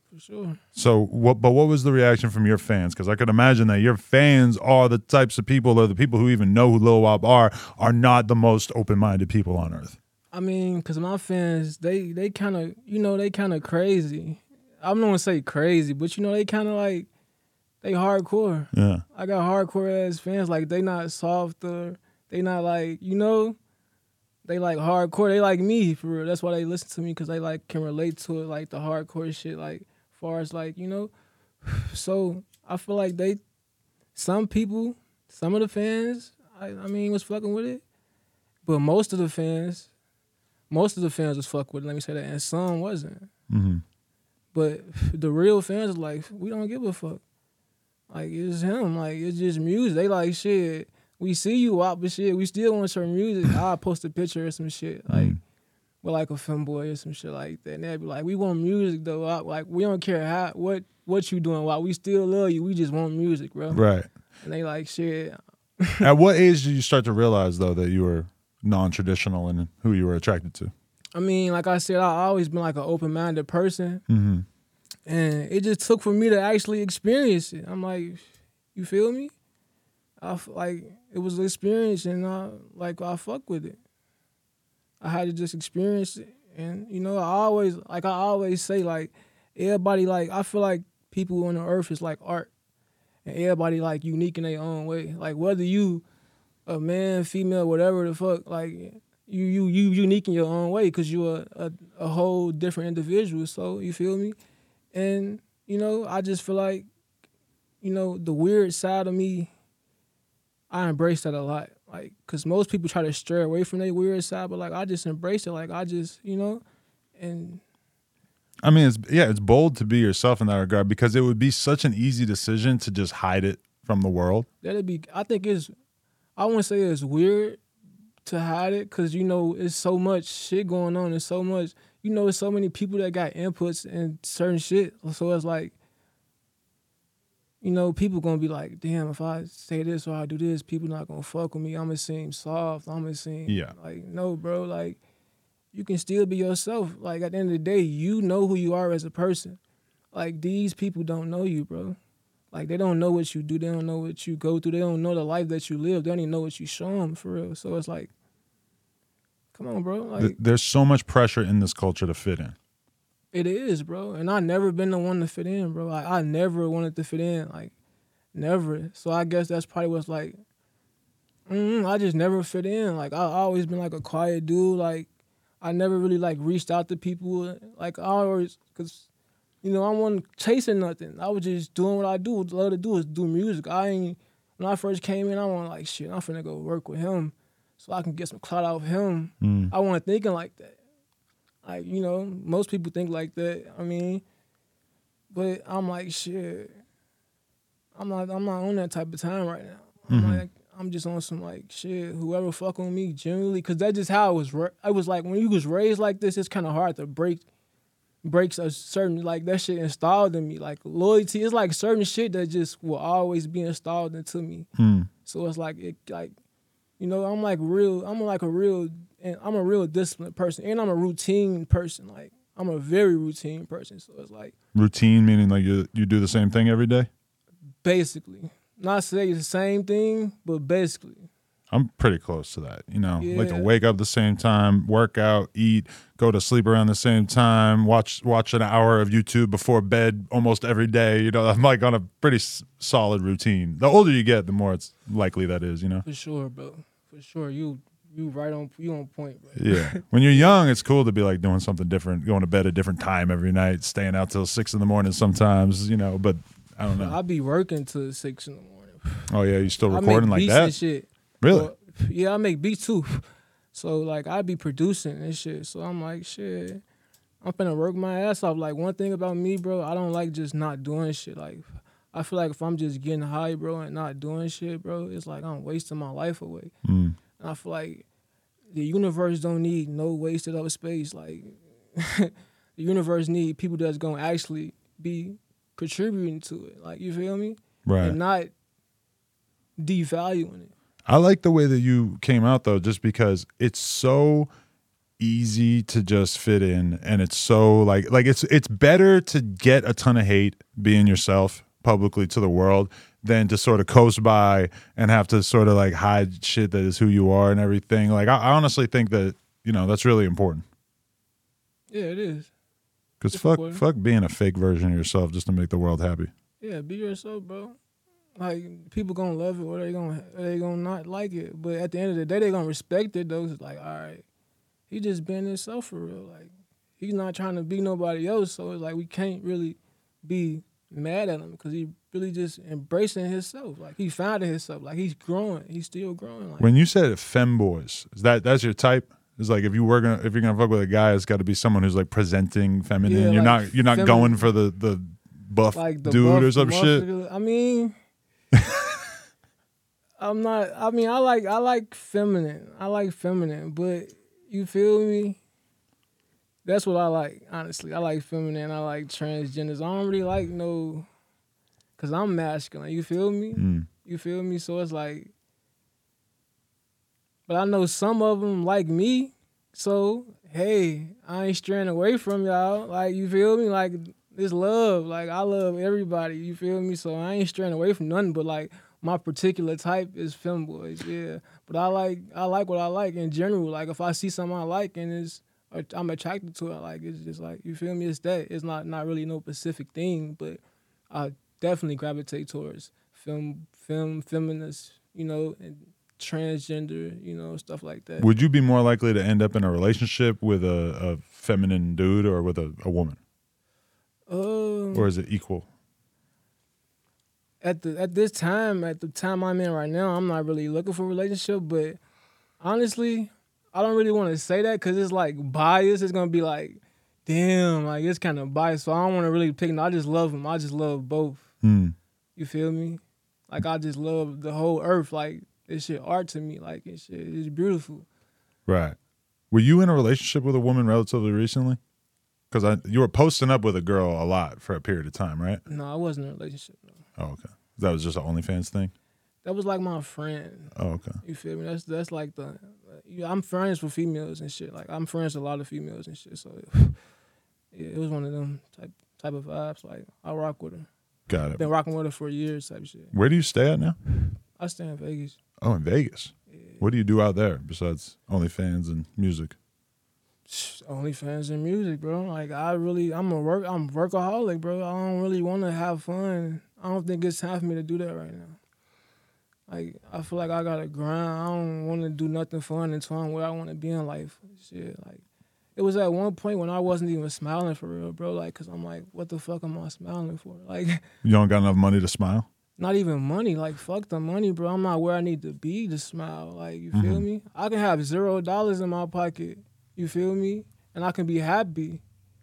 For sure. So what? But what was the reaction from your fans? Because I could imagine that your fans are the types of people, or the people who even know who Lil Wop are, are not the most open-minded people on earth. I mean, because my fans, they they kind of, you know, they kind of crazy. I'm not going to say crazy, but, you know, they kind of like, they hardcore. Yeah. I got hardcore ass fans. Like, they not soft or they not like, you know, they like hardcore. They like me, for real. That's why they listen to me, because they like can relate to it, like the hardcore shit, like far as like, you know. So I feel like they, some people, some of the fans, I, I mean, was fucking with it. But most of the fans, most of the fans was fuck with it, let me say that, and some wasn't. Mm-hmm. But the real fans are like, we don't give a fuck. Like, it's him. Like, it's just music. They like, shit, we see you out, but shit, we still want your music. I'll post a picture or some shit, like, mm. with like a femboy or some shit like that. And they'll be like, we want music, though. Like, we don't care how what what you doing. Why we still love you. We just want music, bro. Right. And they like, shit. At what age did you start to realize, though, that you were non-traditional in who you were attracted to? I mean, like I said, I always been like an open-minded person. Mm-hmm. And it just took for me to actually experience it. I'm like, you feel me? I like it was an experience, and I like I fuck with it. I had to just experience it, and you know, I always like I always say like everybody like I feel like people on the earth is like art, and everybody like unique in their own way. Like whether you a man, female, whatever the fuck, like you you you unique in your own way because you're a, a a whole different individual. So you feel me? And, you know, I just feel like, you know, the weird side of me, I embrace that a lot. Like, because most people try to stray away from their weird side, but, like, I just embrace it. Like, I just, you know, and... I mean, it's yeah, it's bold to be yourself in that regard, because it would be such an easy decision to just hide it from the world. That'd be, I think it's, I wouldn't say it's weird to hide it, because, you know, it's so much shit going on and so much... You know, there's so many people that got inputs and certain shit. So it's like, you know, people gonna be like, damn, if I say this or I do this, people not gonna fuck with me. I'm gonna seem soft. I'm gonna seem yeah. like, no, bro. Like, you can still be yourself. Like, at the end of the day, you know who you are as a person. Like, these people don't know you, bro. Like, they don't know what you do. They don't know what you go through. They don't know the life that you live. They don't even know what you show them, for real. So it's like, come on, bro. Like, there's so much pressure in this culture to fit in. It is, bro. And I never been the one to fit in, bro. Like, I never wanted to fit in. Like, never. So I guess that's probably what's like, mm, I just never fit in. Like, I always been like a quiet dude. Like, I never really like reached out to people. Like, I always, because, you know, I wasn't chasing nothing. I was just doing what I do. What I love to do is do music. I ain't, when I first came in, I was like, shit, I'm finna go work with him so I can get some clout out of him. Mm. I wasn't thinking like that. Like, you know, most people think like that. I mean, but I'm like, shit. I'm not I'm not on that type of time right now. I'm mm-hmm. like, I'm just on some like, shit, whoever fuck on me, generally, because that's just how it was. I was like, when you was raised like this, it's kind of hard to break, breaks a certain, like, that shit installed in me. Like, loyalty, it's like certain shit that just will always be installed into me. Mm. So it's like, it like, you know, I'm like real, I'm like a real, and I'm a real disciplined person, and I'm a routine person. Like, I'm a very routine person. So it's like. Routine meaning like you you do the same thing every day? Basically. Not say it's the same thing, but basically. I'm pretty close to that, you know, yeah. like to wake up the same time, work out, eat, go to sleep around the same time, watch watch an hour of YouTube before bed almost every day. You know, I'm like on a pretty s- solid routine. The older you get, the more it's likely that is, you know. For sure, bro. For sure. You you right on you on point, bro. Yeah. When you're young, it's cool to be like doing something different, going to bed at a different time every night, staying out till six in the morning sometimes, you know, but I don't know. I be working till six in the morning. Oh yeah, you still recording like that? And shit. Really? But, yeah, I make beats too. So like I be producing and shit. So I'm like, shit, I'm finna work my ass off. Like, one thing about me, bro, I don't like just not doing shit. Like, I feel like if I'm just getting high, bro, and not doing shit, bro, it's like I'm wasting my life away. Mm. And I feel like the universe don't need no wasted up space. Like, the universe need people that's gonna actually be contributing to it. Like, you feel me? Right. And not devaluing it. I like the way that you came out, though, just because it's so easy to just fit in, and it's so like like it's it's better to get a ton of hate being yourself publicly to the world than to sort of coast by and have to sort of like hide shit that is who you are and everything. Like I, I honestly think that, you know, that's really important. Yeah, it is. Because It's fuck, important. fuck being a fake version of yourself just to make the world happy. Yeah, be yourself, bro. Like, people gonna love it or they gonna or they gonna not like it. But at the end of the day, they gonna respect it, though. It's like, all right, he just being himself for real. Like, he's not trying to be nobody else. So it's like, we can't really be mad at him because he really just embracing himself. Like, he found himself. Like, he's growing. He's still growing. Like, When you said femboys, is that that's your type? It's like if you were gonna if you're gonna fuck with a guy, it's got to be someone who's like presenting feminine. Yeah, you're like not you're not feminine. going for the the buff like the dude buff, or some shit. muscular- I mean, I'm not. I mean, I like I like feminine. I like feminine, but you feel me? That's what I like. Honestly, I like feminine. I like transgenders. I don't really like no, cause I'm masculine. You feel me? Mm. You feel me? So it's like, but I know some of them like me. So hey, I ain't straying away from y'all. Like, you feel me? Like, it's love. Like, I love everybody. You feel me? So I ain't straying away from nothing. But like, my particular type is femboys. Yeah. But I like I like what I like in general. Like, if I see something I like and it's I'm attracted to it, like, it's just like, you feel me? It's that. It's not not really no specific thing, but I definitely gravitate towards fem fem feminist, you know, and transgender, you know, stuff like that. Would you be more likely to end up in a relationship with a, a feminine dude or with a, a woman, Um, or is it equal? at the at this time, at the time I'm in right now, I'm not really looking for a relationship. But honestly, I don't really want to say that because it's like bias. It's gonna be like, damn, like it's kind of biased. So I don't want to really pick. No, I just love them. I just love both. Mm. You feel me? Like, I just love the whole earth. Like, this shit art to me. Like, it shit is beautiful. Right. Were you in a relationship with a woman relatively recently? Because I you were posting up with a girl a lot for a period of time, right? No, I wasn't in a relationship. No. Oh, okay. That was just an OnlyFans thing? That was like my friend. Oh, okay. You feel me? That's that's like the. Yeah, I'm friends with females and shit. Like, I'm friends with a lot of females and shit. So yeah, it was one of them type type of vibes. Like, I rock with her. Got it. Been rocking with her for years, type shit. Where do you stay at now? I stay in Vegas. Oh, in Vegas. Yeah. What do you do out there besides OnlyFans and music? OnlyFans and music, bro. Like, I really, I'm a work, I'm workaholic, bro. I don't really want to have fun. I don't think it's time for me to do that right now. Like, I feel like I gotta grind. I don't want to do nothing fun until I'm where I want to be in life. Shit, like, it was at one point when I wasn't even smiling for real, bro. Like, cause I'm like, what the fuck am I smiling for? Like, You don't got enough money to smile? not even money. Like, fuck the money, bro. I'm not where I need to be to smile. Like, you feel Mhm. me? I can have zero dollars in my pocket. You feel me? And I can be happy.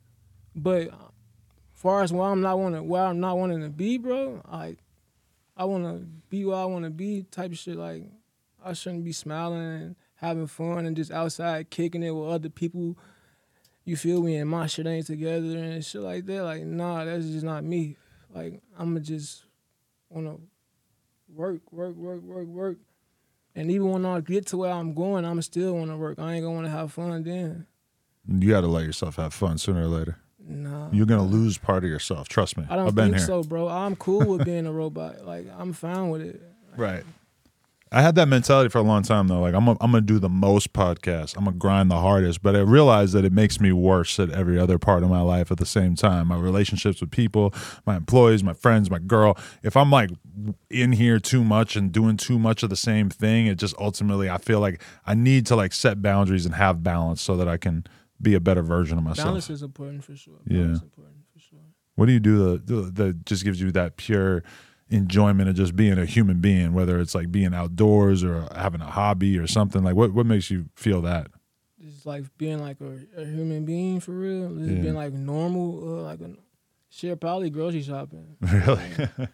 But as far as where I'm not wanting, where I'm not wanting to be, bro, like, I want to be where I want to be type of shit. Like, I shouldn't be smiling and having fun and just outside kicking it with other people. You feel me? And my shit ain't together and shit like that. Like, nah, that's just not me. Like, I'ma just want to work, work, work, work, work. And even when I get to where I'm going, I'm still want to work. I ain't gonna want to have fun then. You got to let yourself have fun sooner or later. Nah. You're going to lose part of yourself. Trust me. I don't I've been think here. so, bro. I'm cool with being a robot. Like, I'm fine with it. Right. I had that mentality for a long time, though. Like, I'm going to do the most podcasts. I'm going to grind the hardest. But I realized that it makes me worse at every other part of my life at the same time. My relationships with people, my employees, my friends, my girl. If I'm, like, in here too much and doing too much of the same thing, it just ultimately, I feel like I need to, like, set boundaries and have balance so that I can be a better version of myself. Balance is important for sure. Yeah. Balance is important for sure. What do you do that, that just gives you that pure enjoyment of just being a human being, whether it's like being outdoors or having a hobby or something? Like, what, what makes you feel that? Just like being like a, a human being for real. Just Yeah. being like normal, uh, like a shit, probably grocery shopping. Really?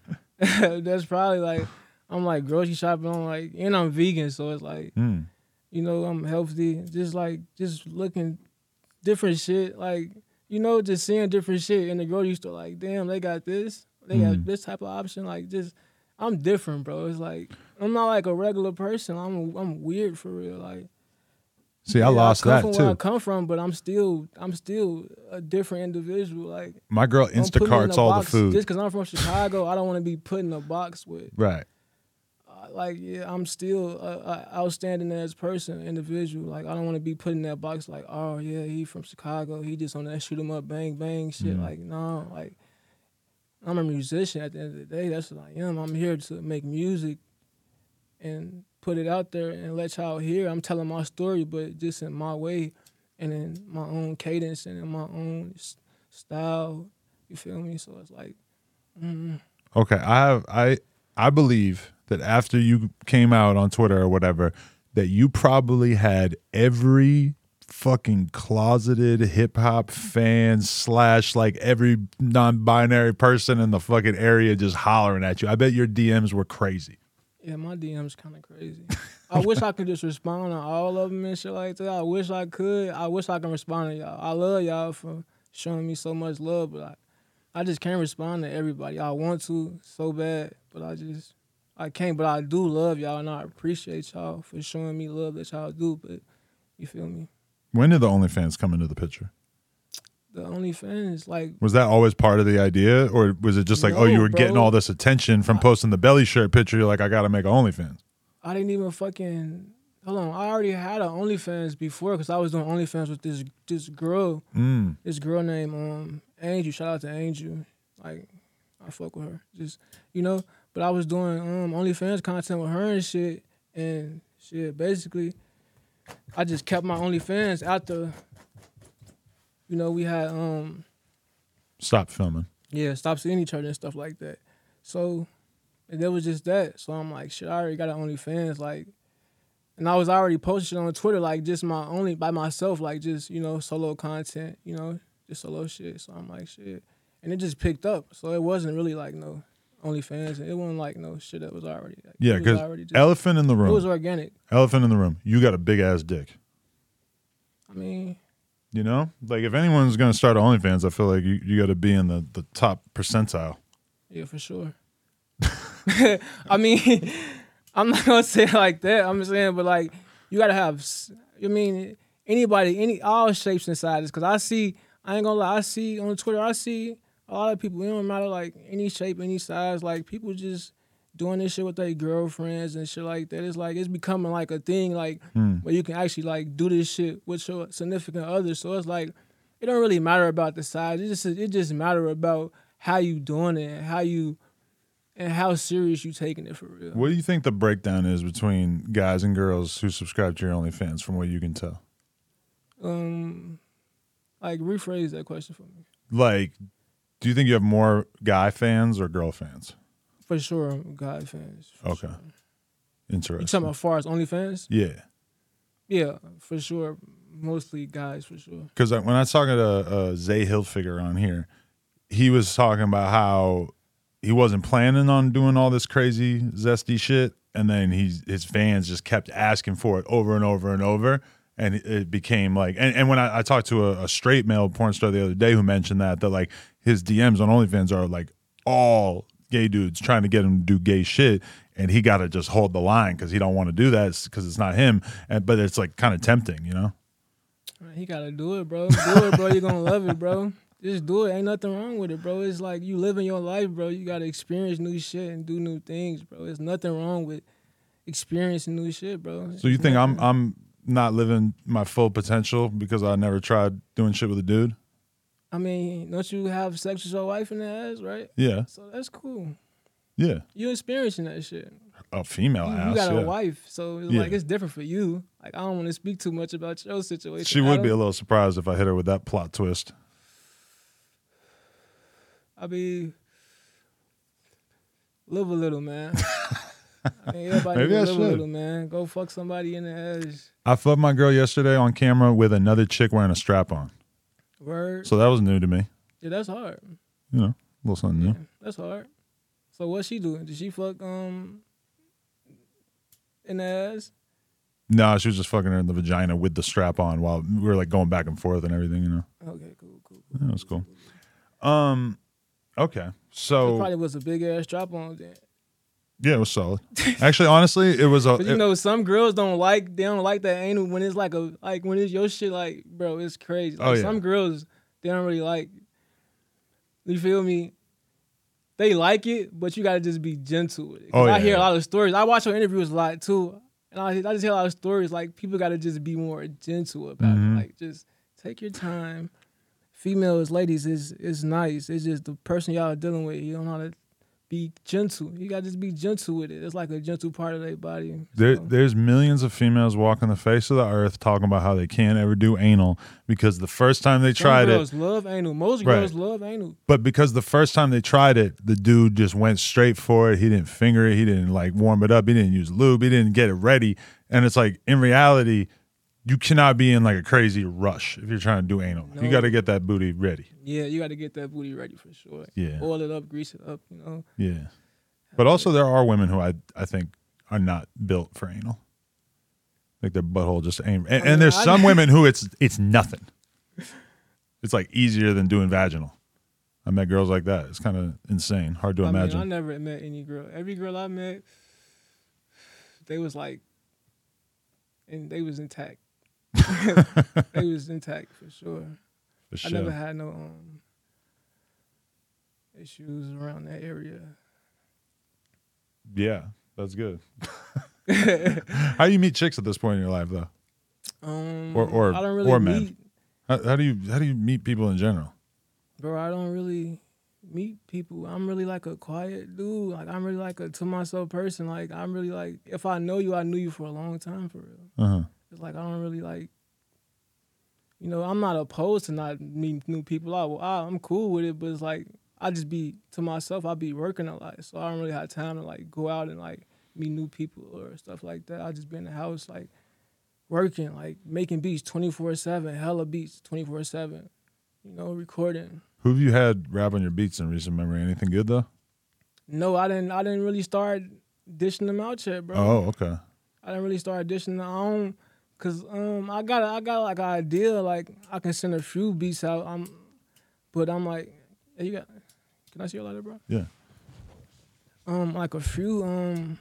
That's probably like, I'm like grocery shopping. I'm like, and I'm vegan, so it's like, Mm. you know, I'm healthy. Just like, just looking different shit. Like, you know, just seeing different shit in the grocery store. Like, damn, they got this. They got Mm. this type of option. Like, just, I'm different, bro. It's like, I'm not like a regular person. I'm I'm weird for real. Like, See, I Yeah, lost I come that from too. where I come from, but I'm still I'm still a different individual. Like My girl don't put me in Instacarts a all the box. food. Just because I'm from Chicago, I don't want to be put in a box with. Right. Uh, like yeah, I'm still a, a outstanding as person, individual. Like I don't want to be put in that box. Like oh yeah, he from Chicago. He just on that shoot 'em up, bang bang shit. Mm. Like no, like I'm a musician. At the end of the day, that's what I am. I'm here to make music and put it out there and let y'all hear. I'm telling my story, but just in my way and in my own cadence and in my own s- style. You feel me? So it's like, mm, Okay, I have I I believe that after you came out on Twitter or whatever, that you probably had every fucking closeted hip hop fan slash like every non-binary person in the fucking area just hollering at you. I bet your D Ms were crazy. yeah, my D M's kind of crazy. I wish I could just respond to all of them and shit like that. I wish I could. I wish I can respond to y'all. I love y'all for showing me so much love, but I, I just can't respond to everybody. I want to so bad, but I just I can't. But I do love y'all, and I appreciate y'all for showing me love that y'all do. But you feel me? When did the OnlyFans come into the picture? The OnlyFans, like Was that always part of the idea, or was it just like, oh, No, you were bro. getting all this attention from posting the belly shirt picture? You're like, I gotta make an OnlyFans. I didn't even fucking hold on. I already had an OnlyFans before because I was doing OnlyFans with this this girl, Mm. this girl named um Angel. Shout out to Angel. Like I fuck with her, just you know. But I was doing um OnlyFans content with her and shit, and shit. Basically, I just kept my OnlyFans after. You know, we had um Stop filming. yeah, stop seeing each other and stuff like that. So, and there was just that. So I'm like, shit, I already got an OnlyFans, like, and I was already posting on Twitter, like, just my only by myself, like, just you know, solo content, you know, just solo shit. So I'm like, shit, and it just picked up. So it wasn't really like no OnlyFans. It wasn't like no shit that was already. Like, Yeah, it was because already just- elephant in the it was room. organic. Elephant in the room. You got a big ass dick. I mean, You know, like if anyone's gonna start OnlyFans, I feel like you, you got to be in the, the top percentile. yeah, for sure. I mean, I'm not gonna say it like that. I'm just saying, but like, you gotta have. s- I mean, anybody, any all shapes and sizes. Cause I see, I ain't gonna lie, I see on Twitter, I see a lot of people. It don't matter like any shape, any size. Like people just doing this shit with their girlfriends and shit like that. It's like it's becoming like a thing, like Mm. where you can actually like do this shit with your significant other. So it's like it don't really matter about the size. It just it just matter about how you doing it, and how you and how serious you taking it for real. What do you think the breakdown is between guys and girls who subscribe to your OnlyFans, from what you can tell? Um, like rephrase that question for me. Like, do you think you have more guy fans or girl fans? For sure, I'm God fans. for Okay. sure. Interesting. You talking about as far as OnlyFans? Yeah. Yeah, for sure. Mostly guys, for sure. Because when I was talking to uh, Zay Hilfiger on here, he was talking about how he wasn't planning on doing all this crazy zesty shit, and then he's his fans just kept asking for it over and over and over, and it- it became like. And, and when I, I talked to a, a straight male porn star the other day who mentioned that that like his D Ms on OnlyFans are like all gay dudes trying to get him to do gay shit, and he got to just hold the line because he don't want to do that because it's not him. And but it's like kind of tempting, you know. Man, he gotta do it, bro. Do it, bro. You're gonna love it, bro. Just do it. Ain't nothing wrong with it, bro. It's like you living your life, bro. You gotta experience new shit and do new things, bro. There's nothing wrong with experiencing new shit, bro. So you It's think I'm nothing- I'm not living my full potential because I never tried doing shit with a dude? I mean, don't you have sex with your wife in the ass, right? Yeah, So that's cool. yeah. You experiencing that shit. A female You, ass. you got yeah. a wife, so it's Yeah. like it's different for you. Like I don't want to speak too much about your situation. She would be a Adam. little surprised if I hit her with that plot twist. I mean, live a little, man. I mean, everybody Maybe need I to live should. a little, man. Go fuck somebody in the ass. I fucked my girl yesterday on camera with another chick wearing a strap on. Word. So that was new to me. Yeah, that's hard. You know, a little something new. Yeah, that's hard. So what's she doing? Did she fuck um in the ass? No, she was just fucking her in the vagina with the strap on while we were like going back and forth and everything, you know. Okay, cool, cool. cool. Yeah, that was cool. Um, okay. It So probably was a big ass strap on then. Yeah, it was solid. Actually, honestly, it was a. But you it- know, some girls don't like they don't like that anal when it's like a like when it's your shit. Like, bro, it's crazy. Like, Oh, yeah. Some girls they don't really like. You feel me? They like it, but you gotta just be gentle with it. 'Cause Oh, I yeah, hear yeah. a lot of stories. I watch your interviews a lot too, and I, I just hear a lot of stories. Like people gotta just be more gentle about Mhm. it. Like just take your time. Females, ladies, is is nice. It's just the person y'all are dealing with. You don't know how to be gentle. You gotta just be gentle with it. It's like a gentle part of their body. There, So, there's millions of females walking the face of the earth talking about how they can't ever do anal because the first time they some tried it, girls love anal. Most Right. girls love anal. but because the first time they tried it, the dude just went straight for it. He didn't finger it. He didn't like warm it up. He didn't use lube. He didn't get it ready. And it's like in reality, you cannot be in like a crazy rush if you're trying to do anal. You No. got to get that booty ready. Yeah, you gotta get that booty ready for sure. Yeah. Oil it up, grease it up. You know. Yeah. But also there are women who I I think are not built for anal. Like their butthole just ain't. And, I mean, and there's I- some women who it's it's nothing. It's like easier than doing vaginal. I met girls like that. It's kind of insane. Hard to I imagine. mean, I never met any girl. Every girl I met, they was like, and they was intact. They was intact for sure. For I sure. never had no um issues around that area. Yeah, that's good. How do you meet chicks at this point in your life, though? Um, Or- or- I don't really or men. meet, How, how do you how do you meet people in general? bro. I don't really meet people. I'm really like a quiet dude. Like I'm really like a to myself person. Like I'm really like if I know you, I knew you for a long time for real. Uh huh. It's like I don't really like, you know, I'm not opposed to not meeting new people. I, I I'm cool with it, but it's like I just be to myself. I be working a lot, so I don't really have time to like go out and like meet new people or stuff like that. I just be in the house like working, like making beats twenty-four seven, hella beats twenty-four seven. You know, recording. Who have you had rap on your beats in recent memory? Anything good though? No, I didn't. I didn't really start dishing them out yet, bro. Oh, okay. I didn't really start dishing them out. Cause um I got I got like an idea like I can send a few beats out. I'm, but I'm like, hey, you got? Can I see your lighter, bro? Yeah. Um, like a few um.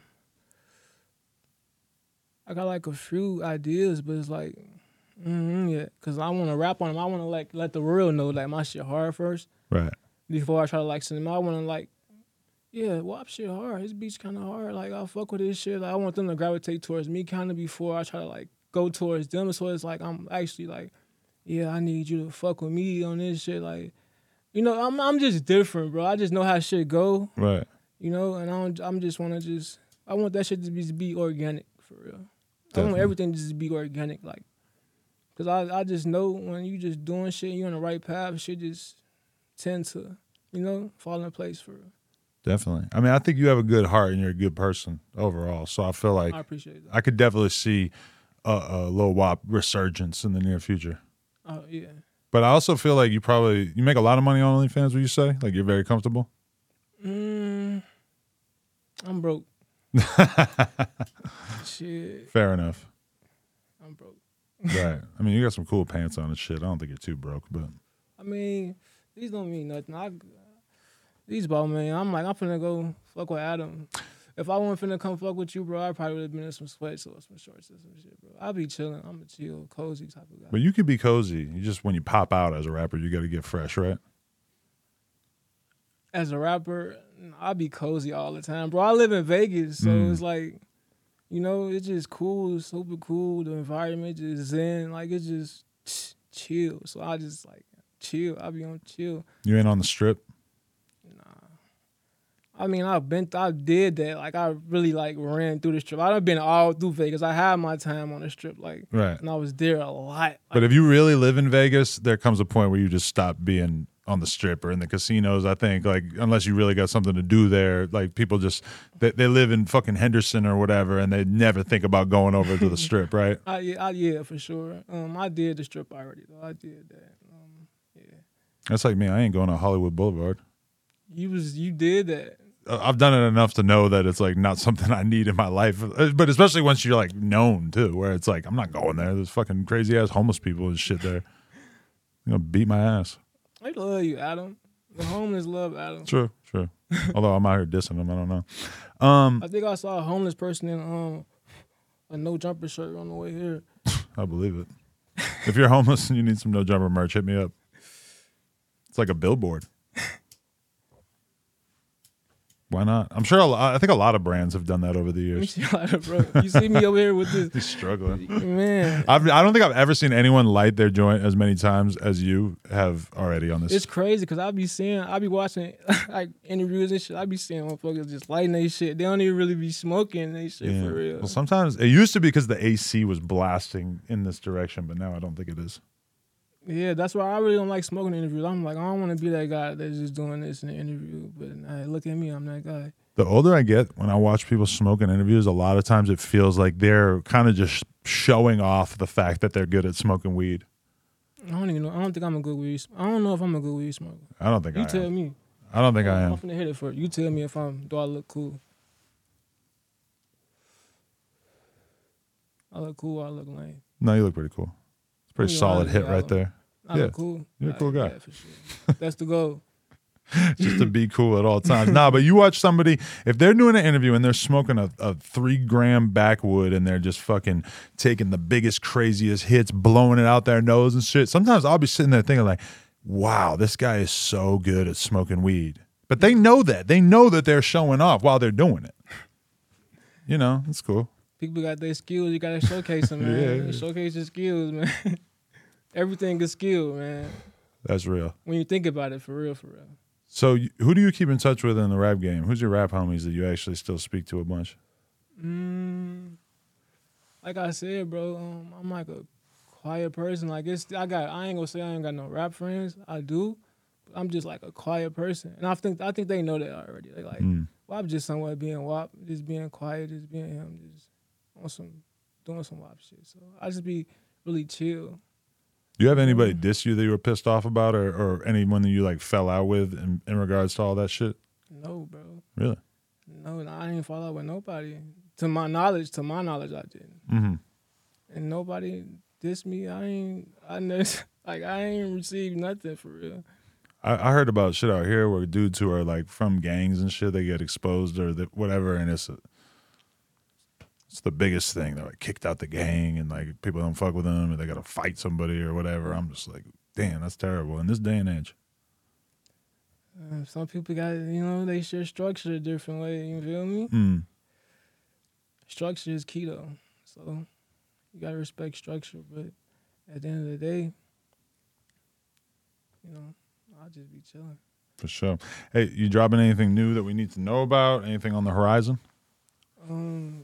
I got like a few ideas, but it's like, mm-hmm, yeah. Cause I want to rap on them. I want to like let the world know like my shit hard first Right. before I try to like send them. I want to like, yeah, WAP shit hard. His beats kind of hard. Like I fuck with his shit. Like, I want them to gravitate towards me kind of before I try to like go towards them. So it's like I'm actually like, yeah, I need you to fuck with me on this shit. Like, you know, I'm I'm just different, bro. I just know how shit go, Right. you know, and I don't, I'm just want to just I want that shit to be, to be organic for real. I want Definitely. everything to just be organic, like, cause I I just know when you just doing shit, you on the right path, shit just tend to, you know, fall in place for real. Definitely. I mean, I think you have a good heart and you're a good person overall. So I feel like I appreciate that. I could definitely see a, a Lil Wop resurgence in the near future. Oh yeah. But I also feel like you probably you make a lot of money on OnlyFans. Would you say like you're very comfortable? Mm, I'm broke. Shit, Fair enough. I'm broke. Right. I mean, you got some cool pants on and shit. I don't think you're too broke, but I mean, these don't mean nothing. I these ball man. I'm like I'm finna go fuck with Adam. If I wasn't finna come fuck with you, bro, I probably would have been in some sweats or some shorts or some shit, bro. I be chilling. I'm a chill, cozy type of guy. but you could be cozy. You just when you pop out as a rapper, you got to get fresh, right? As a rapper, I be cozy all the time, bro. I live in Vegas, so Mm. it's like, you know, it's just cool, super cool. The environment just zen, like it's just ch- chill. So I just like chill. I be on chill. You ain't on the strip. I mean, I've been, I did that. Like I really like ran through the strip. I've been all through Vegas. I had my time on the strip, like, Right. and I was there a lot. But if you really live in Vegas, there comes a point where you just stop being on the strip or in the casinos, I think. Like, unless you really got something to do there. Like, people just, they, they live in fucking Henderson or whatever, and they never think about going over to the strip, right? I, yeah, I, yeah, for sure. Um, I did the strip already, though. I did that. Um, yeah, That's like me. I ain't going to Hollywood Boulevard. you was, you did that. I've done it enough to know that it's like not something I need in my life. But especially once you're like known too, where it's like, I'm not going there. There's fucking crazy ass homeless people and shit there. You know, beat my ass. I love you, Adam. The homeless love Adam. True, true. Although I'm out here dissing them, I don't know. Um, I think I saw a homeless person in um a no jumper shirt on the way here. I believe it. If you're homeless and you need some no jumper merch, hit me up. It's like a billboard. Why not? I'm sure. A lot, I think a lot of brands have done that over the years. Bro, you see me over here with this. He's struggling. Man, I've, I don't think I've ever seen anyone light their joint as many times as you have already on this. It's crazy because I be seeing, I be watching like interviews and shit. I be seeing motherfuckers just lighting their shit. They don't even really be smoking they shit Yeah. for real. Well, sometimes it used to be because the A C was blasting in this direction, but now I don't think it is. Yeah, that's why I really don't like smoking interviews. I'm like, I don't want to be that guy that's just doing this in an interview. But uh, look at me, I'm that guy. The older I get, when I watch people smoke in interviews, a lot of times it feels like they're kind of just showing off the fact that they're good at smoking weed. I don't even know. I don't think I'm a good weed. sm- I don't know if I'm a good weed smoker. I don't think You I tell am. me. I don't think I I'm am. finna hit it for you. You tell me if I'm. Do I look cool? I look cool. Or I look lame. No, you look pretty cool. It's a pretty You know, solid I- hit yeah, right there. I Yeah. look cool. You're a cool Alright, guy. yeah, for sure. That's the goal. Just to be cool at all times. Nah, but you watch somebody, if they're doing an interview and they're smoking a, a three gram backwood and they're just fucking taking the biggest, craziest hits, blowing it out their nose and shit, sometimes I'll be sitting there thinking like, wow, this guy is so good at smoking weed. But they know that. They know that they're showing off while they're doing it. You know, it's cool. People got their skills. You gotta showcase them, man. Yeah. You showcase your skills, man. Everything is skill, man. That's real. When you think about it, for real, for real. So you- who do you keep in touch with in the rap game? Who's your rap homies that you actually still speak to a bunch? Mm, like I said, bro, um, I'm like a quiet person. Like it's, I got, I ain't gonna say I ain't got no rap friends. I do, but I'm just like a quiet person, and I think, I think they know that already. They like, Mm. well, I'm just somewhere being W A P, just being quiet, just being him, just on some, doing some W A P shit. So I just be really chill. Do you have anybody diss you that you were pissed off about, or, or anyone that you like fell out with in, in regards to all that shit? No, bro. Really? No, I didn't fall out with nobody. To my knowledge, to my knowledge, I didn't. Mm-hmm. And nobody dissed me. I ain't, I never, like, I ain't received nothing for real. I, I heard about shit out here where dudes who are like from gangs and shit, they get exposed or the, whatever, and it's a, it's the biggest thing. They're like kicked out the gang and like people don't fuck with them and they gotta fight somebody or whatever. I'm just like, damn, that's terrible in this day and age. Uh, some people got, you know, they share structure a different way. You feel me? Mm. Structure is key though. So you gotta respect structure. But at the end of the day, you know, I'll just be chilling. For sure. Hey, you dropping anything new that we need to know about? Anything on the horizon? Um,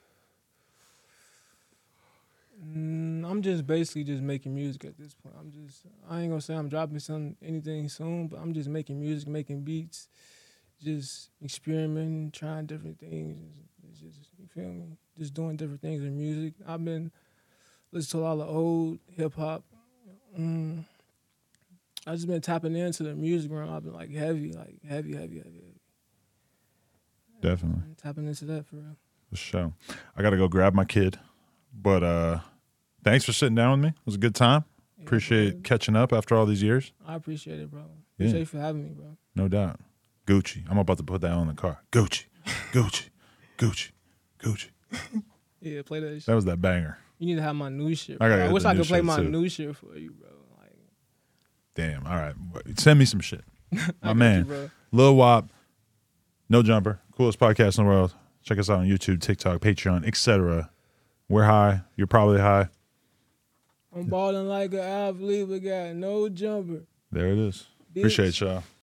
mm, I'm just basically just making music at this point. I'm just, I ain't gonna say I'm dropping some anything soon, but I'm just making music, making beats, just experimenting, trying different things. It's just, you feel me? Just doing different things in music. I've been listening to a lot of old hip hop. Um, I just been tapping into the music realm. I've been like heavy, like heavy, heavy, heavy, heavy. Definitely. I'm tapping into that for real. For sure. I got to go grab my kid. But uh, thanks for sitting down with me. It was a good time. Yeah, Appreciate bro. catching up after all these years. I appreciate it, bro. Yeah. Appreciate you for having me, bro. No doubt. Gucci. I'm about to put that on the car. Gucci. Gucci. Gucci. Gucci. Yeah, play that shit. That was that banger. You need to have my new shit. I Bro. gotta I, get wish the I new could play shit, my too. new shit for you, bro. Like, Damn. All right. Send me some shit. I My got man. you, bro. Lil Wop. No Jumper. Coolest podcast in the world. Check us out on YouTube, TikTok, Patreon, et cetera. We're high. You're probably high. I'm balling like an athlete, but got no jumper. There it is. Bitch. Appreciate y'all.